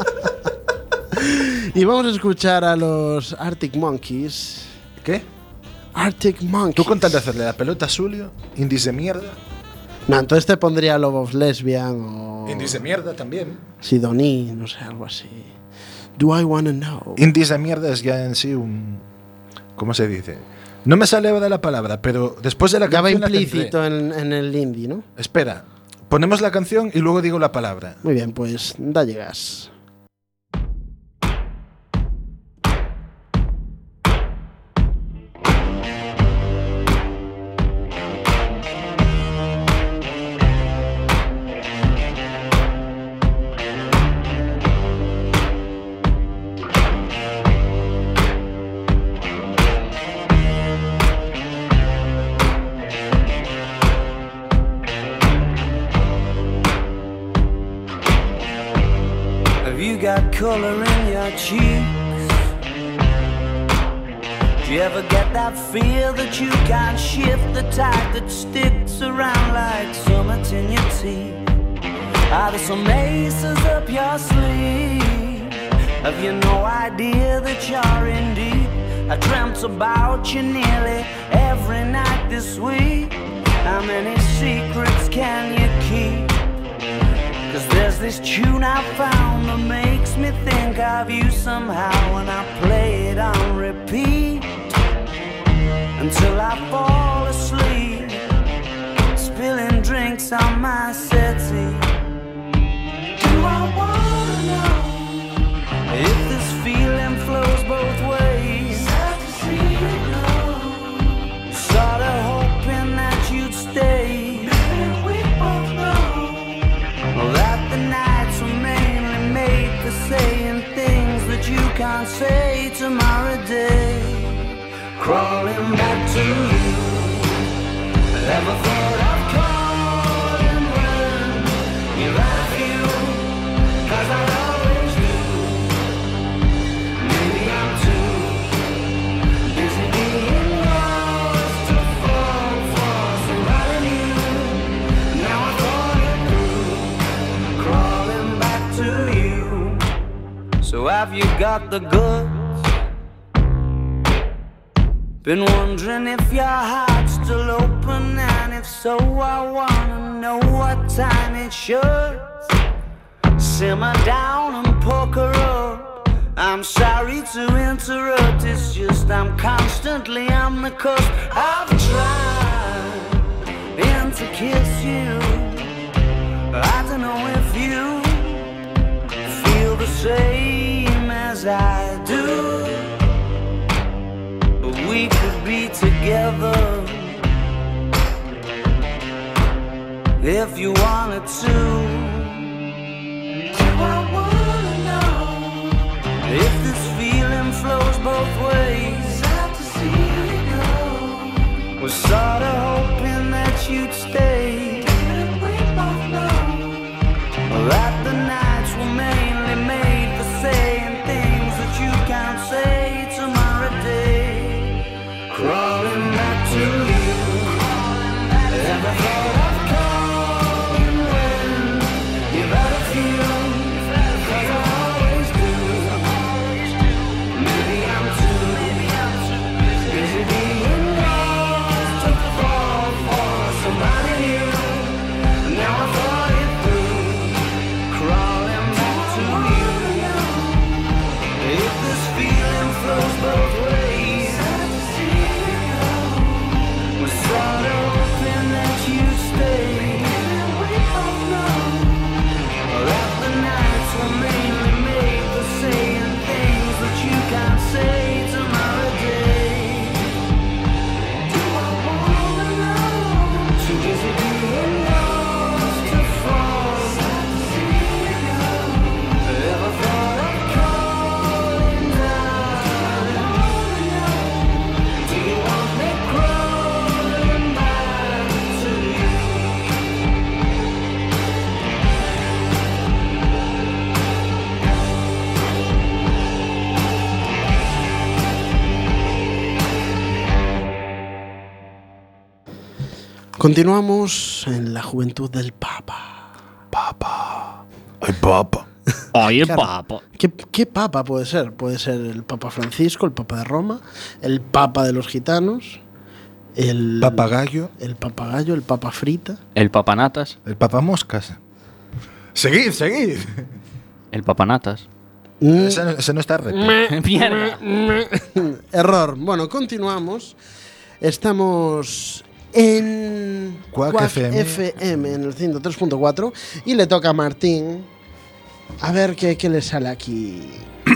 Y vamos a escuchar a los Arctic Monkeys. ¿Qué? Arctic Monkeys. ¿Tú con tal de hacerle la pelota a Zulio? ¿Indies de mierda? No, entonces te pondría Love of Lesbian o Indies de mierda también. Sidoní, no sé, algo así. Do I Wanna Know? Indies de mierda es ya en sí un... ¿Cómo se dice? No me sale ahora la palabra, pero después de la Ya va canción la tendré. implícito en, en el indie, ¿no? Espera, ponemos la canción y luego digo la palabra. Muy bien, pues dalle gas. Have you got color in your cheeks? Do you ever get that feel that you can't shift, the tide that sticks around like summits in your teeth? Are there some aces up your sleeve? Have you no idea that you're in deep? I dreamt about you nearly every night this week. How many secrets can you keep? Cause there's this tune I found that makes me think of you somehow, and I play it on repeat until I fall asleep, spilling drinks on my settee. Do I wanna know if this feeling flows both ways? Sad to see you go. Sorta hoping that you'd stay. Maybe we both know that the nights were mainly made for saying things that you can't say tomorrow day. Crawling back to you. Never thought of calling when you're out of you, 'cause I always do. Maybe I'm too busy being lost to fall for somebody new. Now I thought it through, crawling back to you. So have you got the goods? Been wondering if your heart's still open, and if so, I wanna know what time it should. Simmer down and poker up. I'm sorry to interrupt, it's just I'm constantly on the cusp. I've tried and to kiss you. I don't know if you feel the same as I do. We could be together if you wanted to. Do I wanna know if this feeling flows both ways? Sad to see you go. Was sorta hoping that you'd stay. Didn't we both know that the nights were mainly made for saying things that you can't say tomorrow day? Crawling back to you. Continuamos en la juventud del Papa. Papa. Ay, Papa. Ay, el Claro. papa. ¿Qué, ¿Qué Papa puede ser? Puede ser el Papa Francisco, el Papa de Roma, el Papa de los gitanos, el Papagayo. el papagayo, el Papa frita. El papanatas. El papamoscas. Seguid, seguid. El papanatas. Mm, Ese, no- ese no está reto. Mierda. Error. Bueno, continuamos. Estamos en Quack Quack F M. F M en el ciento tres punto cuatro y le toca a Martín. A ver qué, qué le sale aquí.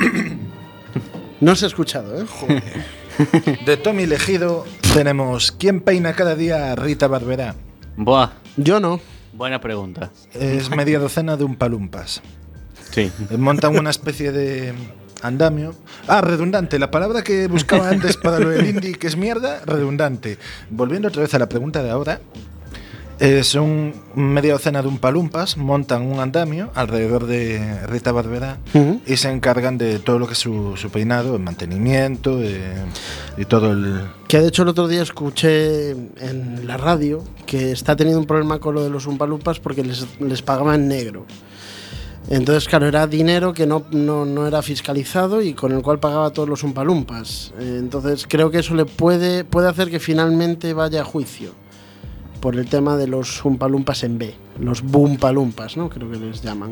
No se ha escuchado, ¿eh? De Tommy Legido tenemos ¿quién peina cada día a Rita Barberá? Buah. Yo no. Buena pregunta. Es media docena de un palumpas. Sí. Montan una especie de andamio. Ah, redundante. La palabra que buscaba antes para lo del indie, que es mierda, redundante. Volviendo otra vez a la pregunta de ahora. Eh, son media docena de un palumpas, montan un andamio alrededor de Rita Barberá Ujú. y se encargan de todo lo que es su, su peinado, el mantenimiento eh, y todo el... Que de hecho el otro día escuché en la radio que está teniendo un problema con lo de los umpalumpas porque les, les pagaba en negro. Entonces, claro, era dinero que no, no, no era fiscalizado y con el cual pagaba todos los umpalumpas. Eh, Entonces creo que eso le puede, puede hacer que finalmente vaya a juicio por el tema de los umpalumpas en B, los bumpalumpas, ¿no? Creo que les llaman.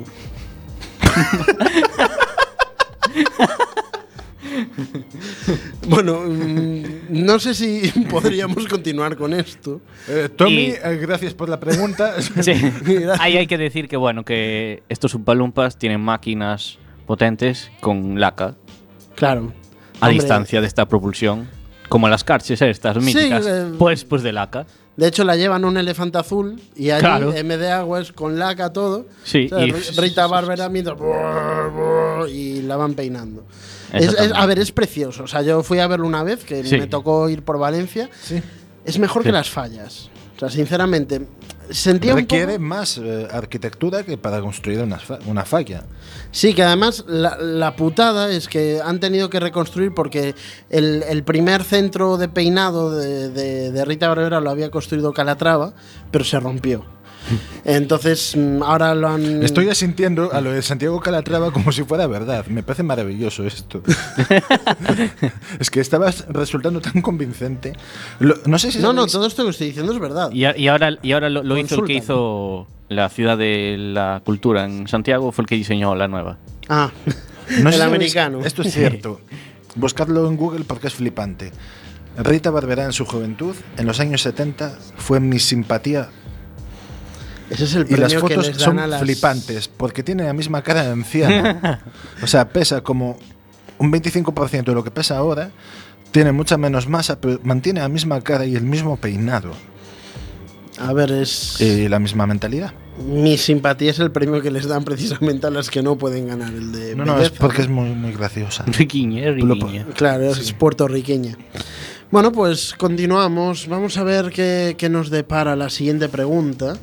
Bueno, mm, no sé si podríamos continuar con esto. Eh, Tommy, Y- eh, gracias por la pregunta. Sí. Ahí hay que decir que bueno, que estos Umpalumpas tienen máquinas potentes con laca Claro. a Hombre, distancia de esta propulsión, como las Karches estas Sí, míticas, eh, pues pues de laca. De hecho, la llevan un elefante azul y allí, Claro. en vez de agua, es con laca todo. Sí, O sea, y- Ri- Rita Barberá mientras... y la van peinando. Es- es- Exactamente. a ver, es precioso. O sea, yo fui a verlo una vez, que Sí. me tocó ir por Valencia. Sí. Es mejor Sí. que las fallas. O sea, sinceramente, sentía un Requiere poco... más eh, arquitectura que para construir una, fa- una falla. Sí, que además la, la putada es que han tenido que reconstruir porque el, el primer centro de peinado de, de- de Rita Barberá lo había construido Calatrava, pero se rompió. Entonces, mm, ahora lo han... Estoy asintiendo a lo de Santiago Calatrava como si fuera verdad. Me parece maravilloso esto. Es que estabas resultando tan convincente. Lo- no sé si No, no, sabéis- todo esto que estoy diciendo es verdad. Y, a- y ahora, y ahora lo, lo hizo el que Consulta. hizo la ciudad de la cultura en Santiago, fue el que diseñó la nueva. Ah, no sé el si sabéis- americano. Esto es cierto. Buscadlo en Google porque es flipante. Rita Barberá en su juventud, en los años setenta, fue mi simpatía. Ese es el Y premio las que fotos les dan son a las... flipantes, porque tiene la misma cara de anciana. O sea, pesa como un veinticinco por ciento de lo que pesa ahora, tiene mucha menos masa, pero mantiene la misma cara y el mismo peinado. A ver, es... Y la misma mentalidad. Mi simpatía es el premio que les dan precisamente a las que no pueden ganar, el de No, no, es belleza. porque es muy, muy graciosa. Riquiña, Lo- riquiña. Claro, es puertorriqueña. Bueno, pues continuamos. Vamos a ver qué, qué nos depara la siguiente pregunta.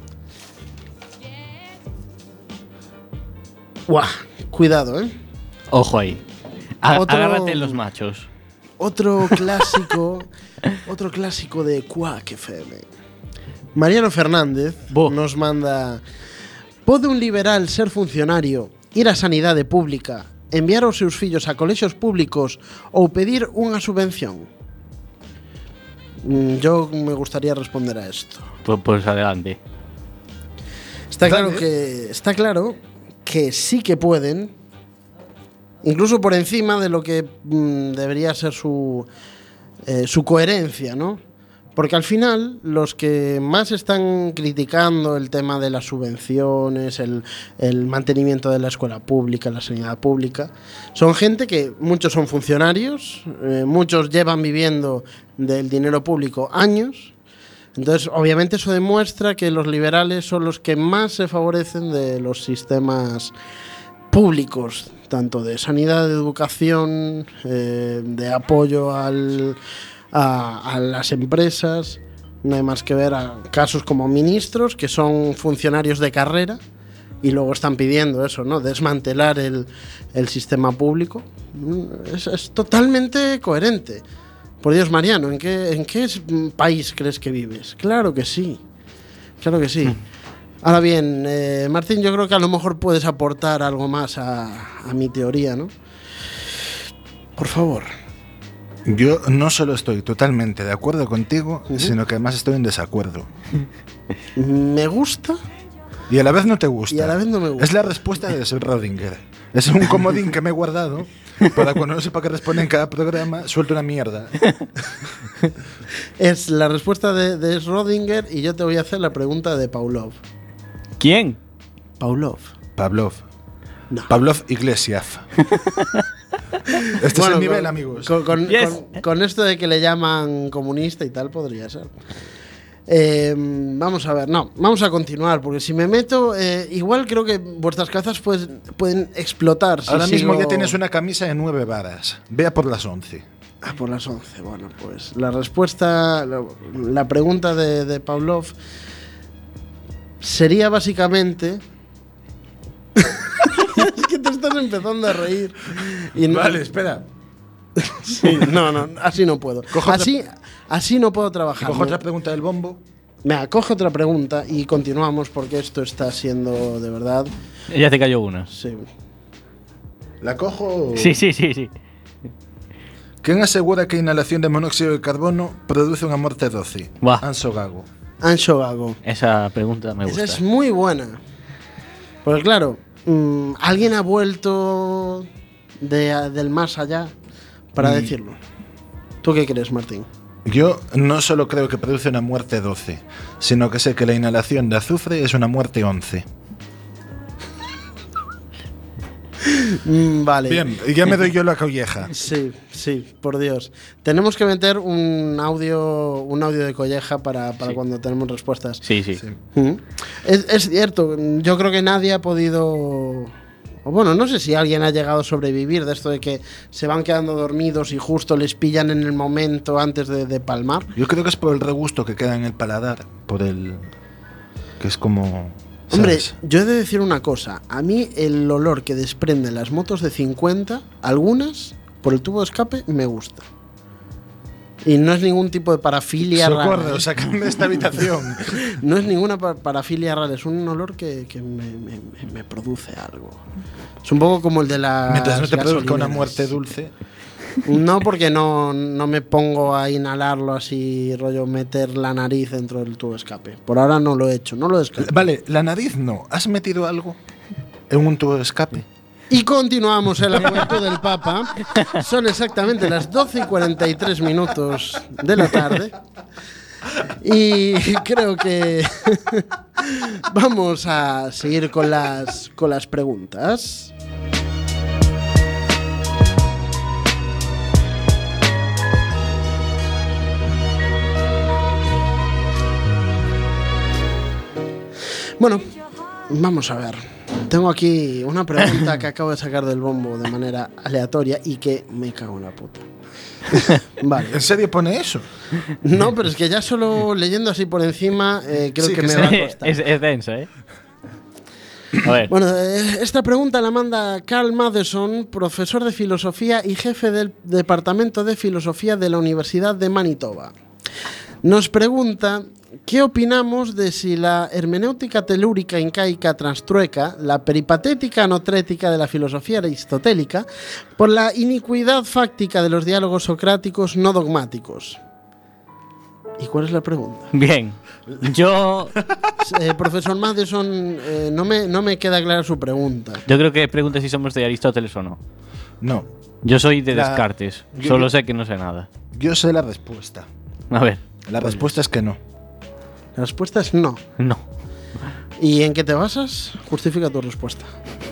¡Guau! Cuidado, ¿eh? Ojo ahí. A- Otro- Agárrate los machos. Otro clásico, otro clásico de Quack F M. Mariano Fernández Bo. nos manda: ¿Pode un liberal ser funcionario, ir a sanidade pública, enviar os seus fillos a colexios públicos ou pedir unha subvención? Mm, Yo me gustaría responder a esto. Pues, pues adelante. Está Dale. claro que está claro que sí que pueden, incluso por encima de lo que mm, debería ser su eh, su coherencia, ¿no? Porque al final los que más están criticando el tema de las subvenciones, el, el mantenimiento de la escuela pública, la sanidad pública, son gente que muchos son funcionarios, eh, muchos llevan viviendo del dinero público años. Entonces, obviamente eso demuestra que los liberales son los que más se favorecen de los sistemas públicos, tanto de sanidad, de educación, eh, de apoyo al, a, a las empresas. No hay más que ver a casos como ministros, que son funcionarios de carrera, y luego están pidiendo eso, ¿no? Desmantelar el, el sistema público. Es, es totalmente coherente. Por Dios, Mariano, ¿en qué, ¿en qué país crees que vives? Claro que sí. Claro que sí. Ahora bien, eh, Martín, yo creo que a lo mejor puedes aportar algo más a, a mi teoría, ¿no? Por favor. Yo no solo estoy totalmente de acuerdo contigo, Uh-huh. sino que además estoy en desacuerdo. Me gusta Y a la vez no te gusta. y a la vez no me gusta. Es la respuesta de Schrödinger. Es un comodín que me he guardado para cuando no sepa qué responder en cada programa, suelto una mierda. Es la respuesta de, de Schrödinger y yo te voy a hacer la pregunta de Pavlov. ¿Quién? Pavlov. Pavlov. No. Pavlov Iglesias. Este Bueno, es el nivel, con, amigos. Con, con- Yes. con- con esto de que le llaman comunista y tal, podría ser. Eh, vamos a ver, no, vamos a continuar, porque si me meto, eh, igual creo que vuestras cabezas pues, pueden explotar. Si Ahora mismo sigo- ya tienes una camisa de nueve varas. Vea por las once. Ah, por las once. Bueno, pues la respuesta, la, la pregunta de, de Pavlov sería básicamente. Es que te estás empezando a reír. Y no- Vale, espera. Sí, no, no, así no puedo. Cojo otra- Así, así no puedo trabajar. Cojo Me- otra pregunta del bombo. Venga, coge otra pregunta y continuamos porque esto está siendo de verdad. Ya te cayó una. Sí. La cojo. Sí, sí, sí, sí. ¿Quién asegura que inhalación de monóxido de carbono produce una muerte doce? Buah. Anso Gago. Ancho Gago. Esa pregunta me Esa gusta. es muy buena. Porque claro, mm, alguien ha vuelto de, del más allá para Mm. decirlo. ¿Tú qué crees, Martín? Yo no solo creo que produce una muerte doce, sino que sé que la inhalación de azufre es una muerte once. Mm, vale. Bien, y ya me doy yo la colleja. Sí, sí, por Dios. Tenemos que meter un audio, un audio de colleja para, para Sí. cuando tenemos respuestas. Sí, sí. Sí. Mm. Es, es cierto, yo creo que nadie ha podido. O bueno, no sé si alguien ha llegado a sobrevivir de esto de que se van quedando dormidos y justo les pillan en el momento antes de, de palmar. Yo creo que es por el regusto que queda en el paladar, por el... que es como... Hombre, ¿sabes? yo he de decir una cosa. A mí el olor que desprenden las motos de cincuenta, algunas, por el tubo de escape, me gusta. Y no es ningún tipo de parafilia rara. Socorro, ¿eh? sácame de esta habitación. No es ninguna pa- parafilia rara, es un olor que, que me, me- me- me produce algo. Es un poco como el de la. Mientras no te produzca una muerte dulce. No, porque no, no me pongo a inhalarlo así, rollo, meter la nariz dentro del tubo de escape. Por ahora no lo he hecho, no lo descarto. Vale, la nariz no. ¿Has metido algo en un tubo de escape? Y continuamos en la juventud del Papa. Son exactamente las doce y cuarenta y tres minutos de la tarde. Y creo que vamos a seguir con las, con las preguntas. Bueno, vamos a ver. Tengo aquí una pregunta que acabo de sacar del bombo de manera aleatoria y que me cago en la puta. Vale. ¿En serio pone eso? No, pero es que ya solo leyendo así por encima eh, creo Sí, que que me sí. va a costar. es, es densa, ¿eh? A ver. Bueno, eh, esta pregunta la manda Carl Matheson, profesor de filosofía y jefe del Departamento de Filosofía de la Universidad de Manitoba. Nos pregunta qué opinamos de si la hermenéutica telúrica incaica transtrueca la peripatética anotrética de la filosofía aristotélica por la inicuidad fáctica de los diálogos socráticos no dogmáticos. ¿Y cuál es la pregunta? Bien. Yo, Eh, profesor Matheson, eh, no, me, no me queda clara su pregunta. yo creo que pregunta si somos de Aristóteles o no. No. Yo soy de La- Descartes. yo- Solo yo- sé que no sé nada. Yo sé la respuesta. A ver. La respuesta es que no. La respuesta es no. No. ¿Y en qué te basas? Justifica tu respuesta.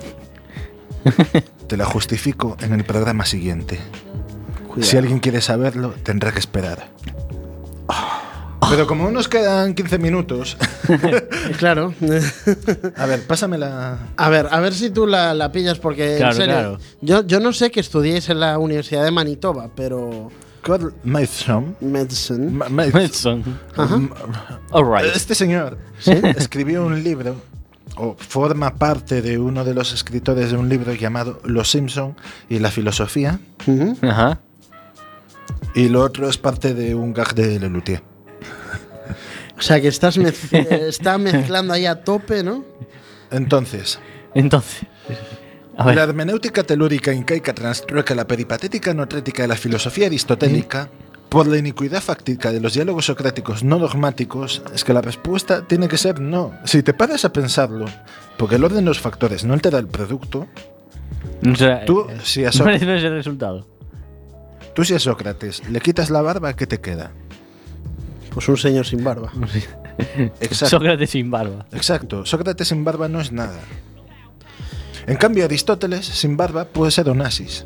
Te la justifico en el programa siguiente. Cuidado. Si alguien quiere saberlo, tendrá que esperar. Pero como nos quedan quince minutos, Claro. a ver, pásamela. A ver, a ver si tú la, la pillas, porque Claro, en serio, claro. Yo, yo no sé que estudiéis en la Universidad de Manitoba, pero Carl Matheson. medicine. Ma- Matheson. Edson. Ajá. M- Alright. Este señor escribió un libro, o forma parte de uno de los escritores de un libro llamado Los Simpson y la filosofía. Ujú. Ajá. Y lo otro es parte de un gag de Lelutier. O sea que estás mez está mezclando ahí a tope, ¿no? Entonces, Entonces, a ver. la hermenéutica telúrica incaica transtrueca la peripatética noetrética de la filosofía aristotélica por la iniquidad fáctica de los diálogos socráticos no dogmáticos. Es que la respuesta tiene que ser no. Si te paras a pensarlo, porque el orden de los factores no altera el producto, O sea, tú, eh, si a, no Só- es no es el resultado. tú si a Sócrates le quitas la barba, ¿qué te queda? Pues un señor sin barba. Exacto. Sócrates sin barba. Exacto, Sócrates sin barba no es nada. En cambio, Aristóteles sin barba puede ser Onassis.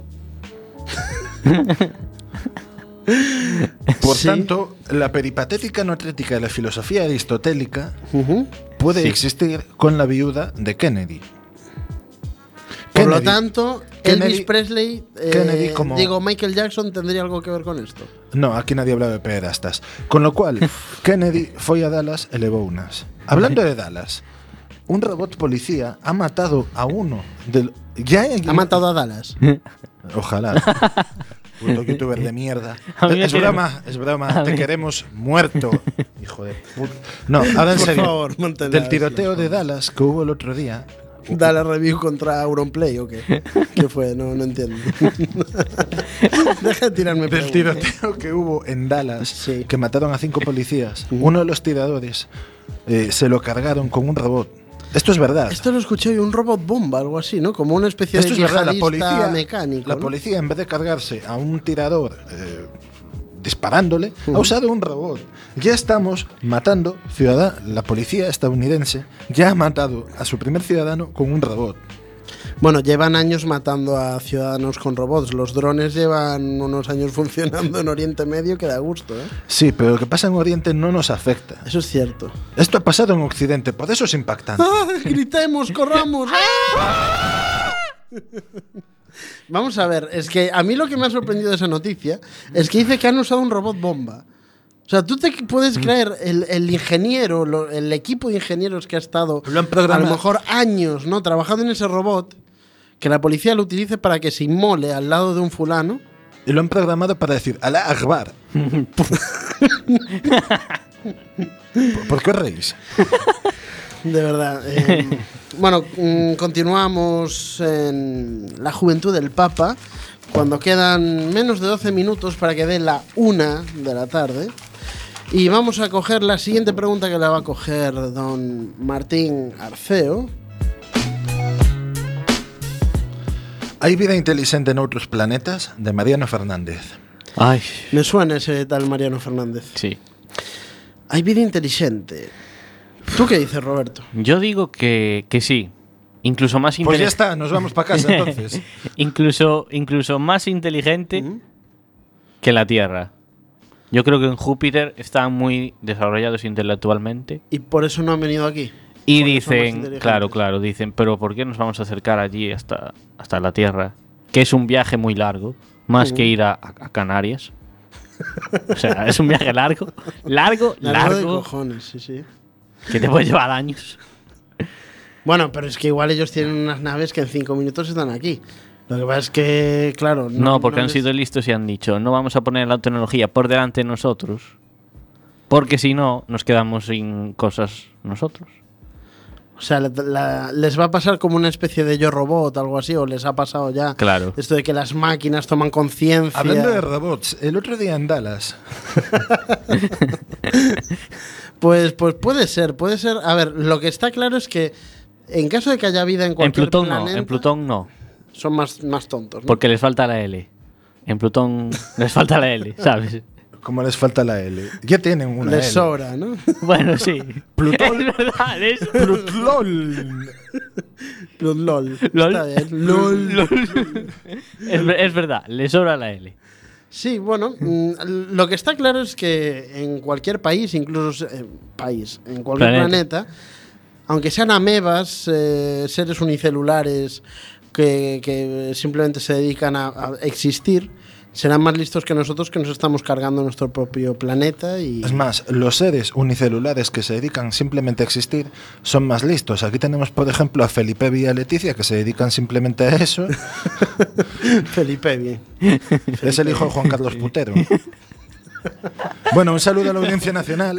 Por Sí. tanto, la peripatética noetrética de la filosofía aristotélica Uh-huh. puede Sí. existir con la viuda de Kennedy. Por lo Kennedy- tanto, Kennedy- Elvis Presley, eh, Kennedy como- digo, Michael Jackson tendría algo que ver con esto. No, aquí nadie habla de pederastas. Con lo cual, Kennedy foi a Dallas e levou unas. Hablando de Dallas, un robot policía ha matado a uno del... Ya hay- Ha matado a Dallas. Ojalá. Puto youtuber de mierda. A mí me Es tiene- broma, es broma. a Te mí- queremos muerto. Hijo de puta. No, ahora en Por serio. favor, manténla Del así, tiroteo por de favor. Dallas que hubo el otro día. Da la review contra Auronplay o qué. ¿Qué fue? No, no entiendo. Deja de tirarme Del preguntas. tiroteo que hubo en Dallas, Sí. que mataron a cinco policías. Uno de los tiradores eh, se lo cargaron con un robot. Esto es verdad. Esto lo escuché yo, un robot bomba, algo así, ¿no? Como una especie Esto de es verdad. La yihadista policía, mecánico. la ¿no? policía, en vez de cargarse a un tirador eh, disparándole, ha usado un robot. Ya estamos matando ciudadanos. La policía estadounidense ya ha matado a su primer ciudadano con un robot. Bueno, llevan años matando a ciudadanos con robots. Los drones llevan unos años funcionando en Oriente Medio que da gusto, ¿eh? Sí, pero lo que pasa en Oriente no nos afecta. Eso es cierto. Esto ha pasado en Occidente, por eso es impactante. ¡Ah! ¡Gritemos, corramos! ¡Ah! Vamos a ver, es que a mí lo que me ha sorprendido de esa noticia es que dice que han usado un robot bomba. O sea, tú te puedes creer el, el ingeniero, lo- el equipo de ingenieros que ha estado Lo han a programado. lo mejor años, ¿no? Trabajando en ese robot, que la policía lo utilice para que se inmole al lado de un fulano. Y lo han programado para decir Alá Akbar. ¿Por- ¿Por qué os reís? De verdad. eh, bueno, mm, continuamos en la juventud del Papa, cuando quedan menos de doce minutos para que dé la una de la tarde. Y vamos a coger la siguiente pregunta que la va a coger don Martín Arceo. ¿Hay vida inteligente en otros planetas? De Mariano Fernández. Ay, Me suena ese tal Mariano Fernández. sí. Hay vida inteligente. ¿Tú qué dices, Roberto? Yo digo que, que sí. Incluso más Pues ya inteligente. está, nos vamos para casa entonces. incluso, incluso más inteligente ¿Mm? que la Tierra. Yo creo que en Júpiter están muy desarrollados intelectualmente. Y por eso no han venido aquí. Y Porque son más dicen, inteligentes. claro, claro, dicen, pero ¿por qué nos vamos a acercar allí hasta, hasta la Tierra? Que es un viaje muy largo, más Ujú. que ir a, a Canarias. O sea, es un viaje largo, largo, Largo de largo, cojones, sí, sí. que te puede llevar años. Bueno, pero es que igual ellos tienen unas naves que en cinco minutos están aquí. Lo que pasa es que, claro... No, porque han les- sido listos y han dicho, no vamos a poner la tecnología por delante de nosotros, porque si no, nos quedamos sin cosas nosotros. O sea, la- la- les va a pasar como una especie de yo robot, algo así, o les ha pasado ya. Claro. Esto de que las máquinas toman conciencia. Hablando de robots, el otro día en Dallas, Pues, pues puede ser, puede ser. A ver, lo que está claro es que en caso de que haya vida en En cualquier Plutón no, planeta, en Plutón no, son más, más tontos, ¿no? porque les falta la L. En Plutón les falta la L, ¿sabes? como les falta la L. Ya tienen una les L. sobra, ¿no? Bueno, sí. Plutón. Es verdad, es... Plutlol. Los LOL. Lol. Está bien. LOL. Lol. Es, ver- es verdad, le sobra la L. Sí, bueno, mm, lo que está claro es que en cualquier país, incluso eh, país, en cualquier Planeta. planeta, aunque sean amebas, eh, seres unicelulares que, que simplemente se dedican a, a existir, serán más listos que nosotros, que nos estamos cargando nuestro propio planeta. Y Es más, los seres unicelulares que se dedican simplemente a existir son más listos. Aquí tenemos, por ejemplo, a Felipe y a Leticia, que se dedican simplemente a eso. Felipe, bien. Es el hijo de Juan Carlos Putero. Bueno, un saludo a la Audiencia Nacional.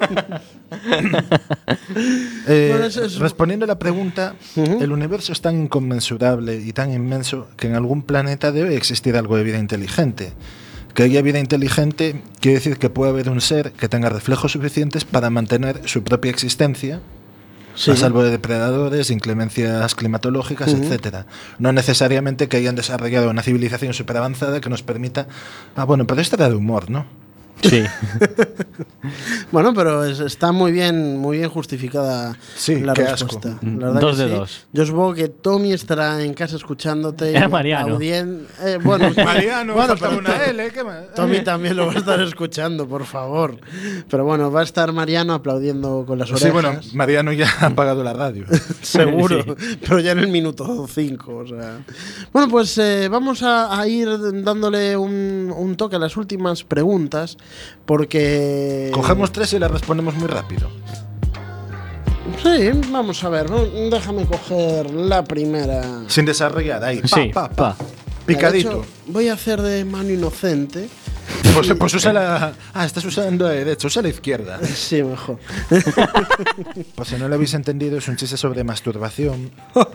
eh, Bueno, eso es- respondiendo a la pregunta, Ujú. el universo es tan inconmensurable y tan inmenso que en algún planeta debe existir algo de vida inteligente. Que haya vida inteligente quiere decir que puede haber un ser que tenga reflejos suficientes para mantener su propia existencia, Sí. a salvo de depredadores, inclemencias climatológicas, Ujú. etcétera. No necesariamente que hayan desarrollado una civilización súper avanzada que nos permita... Ah, bueno, pero esto era de humor, ¿no? Sí. Bueno, pero es- está muy bien, muy bien justificada Sí, la qué respuesta. asco. La verdad Dos que de sí. dos. Yo supongo que Tommy estará en casa escuchándote. Era y Mariano. aplaudien- eh, bueno, Mariano, bueno, faltaba pero una L, ¿qué más? Tommy también lo va a estar escuchando, por favor. Pero bueno, va a estar Mariano aplaudiendo con las orejas. Sí, bueno, Mariano ya ha apagado la radio. Seguro, Sí. pero ya en el minuto cinco. O sea. Bueno, pues eh, vamos a, a ir dándole un, un toque a las últimas preguntas, porque... Cogemos tres y las respondemos muy rápido. Sí, vamos a ver, ¿no? Déjame coger la primera. Sin desarrollar, ahí. Pa, Sí, pa, pa. pa. Picadito. De hecho, voy a hacer de mano inocente. Pues, pues usa la... Ah, estás usando la derecha, usa la izquierda. Sí, mejor. Por si no lo habéis entendido, es un chiste sobre masturbación.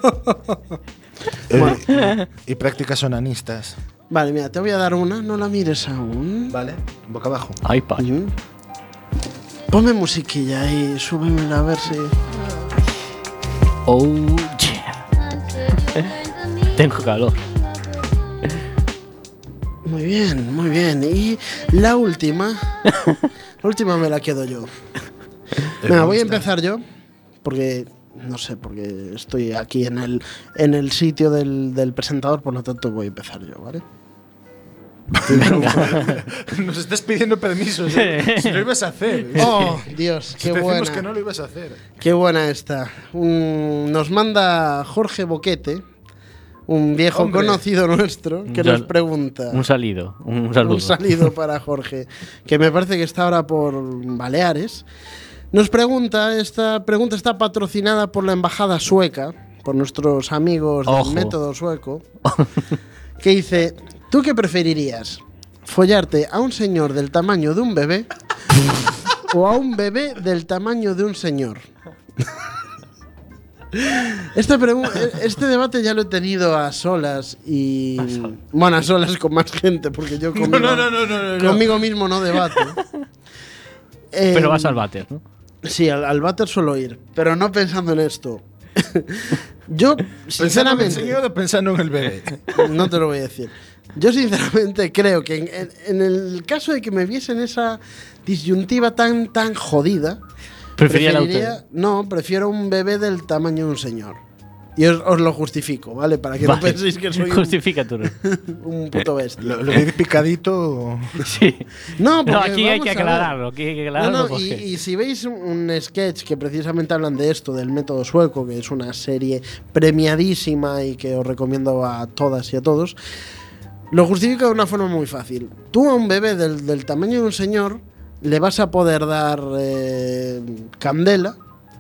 Eh, y, y prácticas onanistas. Vale, mira, te voy a dar una, no la mires aún. ¿Vale? Boca abajo. Ay, pa. Ujú. Ponme musiquilla y súbemela a ver si... Oh, yeah. Tengo calor. Muy bien, muy bien. Y la última... la última me la quedo yo. Venga, voy a empezar yo, porque... No sé, porque estoy aquí en el, en el sitio del, del presentador, por lo tanto voy a empezar yo, ¿vale? Nos estás pidiendo permiso. ¿eh? Si lo ibas a hacer. ¡Oh, Dios! Si ¡Qué te buena! decimos que no lo ibas a hacer. ¡Qué buena esta! Un- nos manda Jorge Boquete, un viejo Hombre. conocido nuestro, que Ya- nos pregunta... Un salido. Un saludo. Un salido para Jorge, que me parece que está ahora por Baleares. Nos pregunta, esta pregunta está patrocinada por la embajada sueca, por nuestros amigos del Ojo. método sueco, que dice, ¿tú qué preferirías? ¿Follarte a un señor del tamaño de un bebé o a un bebé del tamaño de un señor? Esta pregu- este debate ya lo he tenido a solas y... Bueno, a solas con más gente, porque yo conmigo, no, no, no, no, no. conmigo mismo no debato. Pero Eh, vas al váter, ¿no? Sí, al, al váter suelo ir, pero no pensando en esto. Yo, Pensando en el sinceramente, señor o pensando en el bebé. no te lo voy a decir. Yo, sinceramente, creo que en, en- en el caso de que me viesen esa disyuntiva tan, tan jodida, Prefería el preferiría- auto. no, prefiero un bebé del tamaño de un señor. Y os, os lo justifico, ¿vale? Para que no Vale. penséis que soy un, Justifica tú. un puto bestia. Lo, lo de ir picadito. Sí. No, porque No, aquí hay vamos que a ver. aclararlo. Aquí hay que No, aclararlo. no, y, porque- y si veis un, un sketch que precisamente hablan de esto, del método sueco, que es una serie premiadísima y que os recomiendo a todas y a todos, lo justifica de una forma muy fácil. Tú a un bebé del, del tamaño de un señor le vas a poder dar eh, candela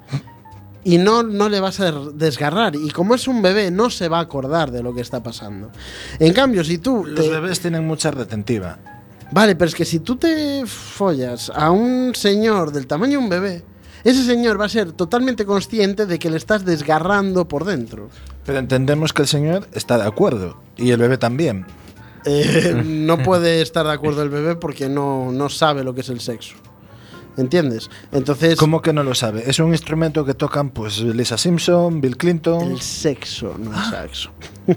y no, no le vas a desgarrar. Y como es un bebé, no se va a acordar de lo que está pasando. En cambio, si tú... Los te- bebés tienen mucha retentiva. Vale, pero es que si tú te follas a un señor del tamaño de un bebé, ese señor va a ser totalmente consciente de que le estás desgarrando por dentro. Pero entendemos que el señor está de acuerdo. Y el bebé también. Eh, no puede estar de acuerdo el bebé porque no, no sabe lo que es el sexo. ¿Entiendes? Entonces, ¿Cómo que no lo sabe? Es un instrumento que tocan pues Lisa Simpson, Bill Clinton. el sexo, no el sexo.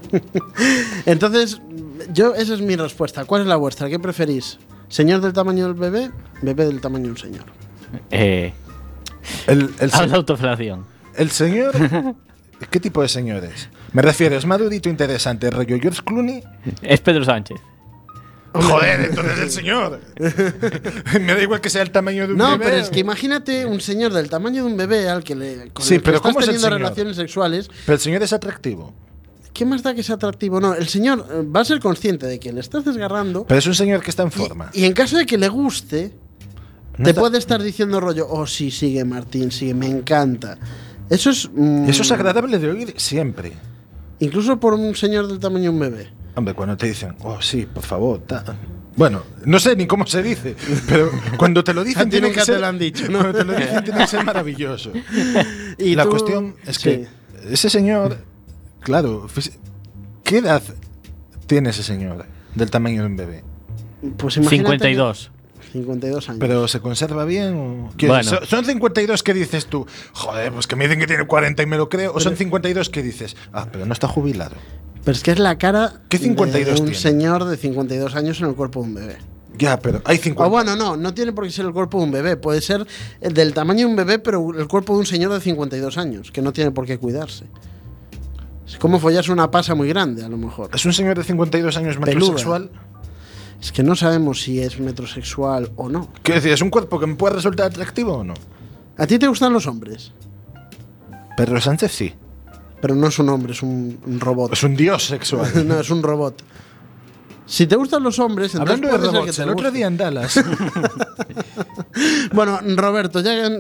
Entonces, yo, esa es mi respuesta. ¿Cuál es la vuestra? ¿Qué preferís? ¿Señor del tamaño del bebé? Bebé del tamaño de un señor. Eh, El, el, haz se- la autofelación. el señor. ¿Qué tipo de señores? Me refiero, es madurito interesante, rollo George Clooney. Es Pedro Sánchez. Joder, entonces el señor. Me da igual que sea el tamaño de un No, bebé. pero es que imagínate un señor del tamaño de un bebé al que le con Sí, el que pero estás ¿cómo es el teniendo señor? relaciones sexuales. Pero el señor es atractivo. ¿qué más da que sea atractivo? No, el señor eh, va a ser consciente de que le estás desgarrando. Pero es un señor que está en forma. Y, y en caso de que le guste, No te está- puede estar diciendo rollo, oh sí, sigue Martín, sigue, me encanta. Eso es... mm, Eso es agradable de oír siempre. incluso por un señor del tamaño de un bebé. Hombre, cuando te dicen, oh sí, por favor, ta-". Bueno, no sé ni cómo se dice, pero cuando te lo A dicen ti tiene nunca que ser, te lo han dicho, ¿no? Cuando te lo dicen tiene que ser maravilloso. Y La tú- cuestión es sí. que ese señor, claro, fis- ¿qué edad tiene ese señor del tamaño de un bebé? Pues imagínate cincuenta y dos. que- cincuenta y dos años. ¿Pero se conserva bien? O... Quiero Bueno. decir, ¿son cincuenta y dos que dices tú? Joder, pues que me dicen que tiene cuarenta y me lo creo. ¿O son cincuenta y dos que dices? Ah, pero no está jubilado. Pero es que es la cara ¿Qué cincuenta y dos de un tiene? señor de cincuenta y dos años en el cuerpo de un bebé. Ya, pero hay cincuenta. O bueno, no, no tiene por qué ser el cuerpo de un bebé. Puede ser el del tamaño de un bebé, pero el cuerpo de un señor de cincuenta y dos años, que no tiene por qué cuidarse. Es como follarse una pasa muy grande, a lo mejor. ¿Es un señor de cincuenta y dos años Peluda. metrosexual? Es que no sabemos si es metrosexual o no. Quiero decir, ¿es un cuerpo que me puede resultar atractivo o no? ¿A ti te gustan los hombres? Pedro Sánchez sí. Pero no es un hombre, es un, un robot. Es un dios sexual. No, es un robot. Si te gustan los hombres, entonces Hablando de puede ser que robots, te el otro guste. día en Dallas Bueno, Roberto, ya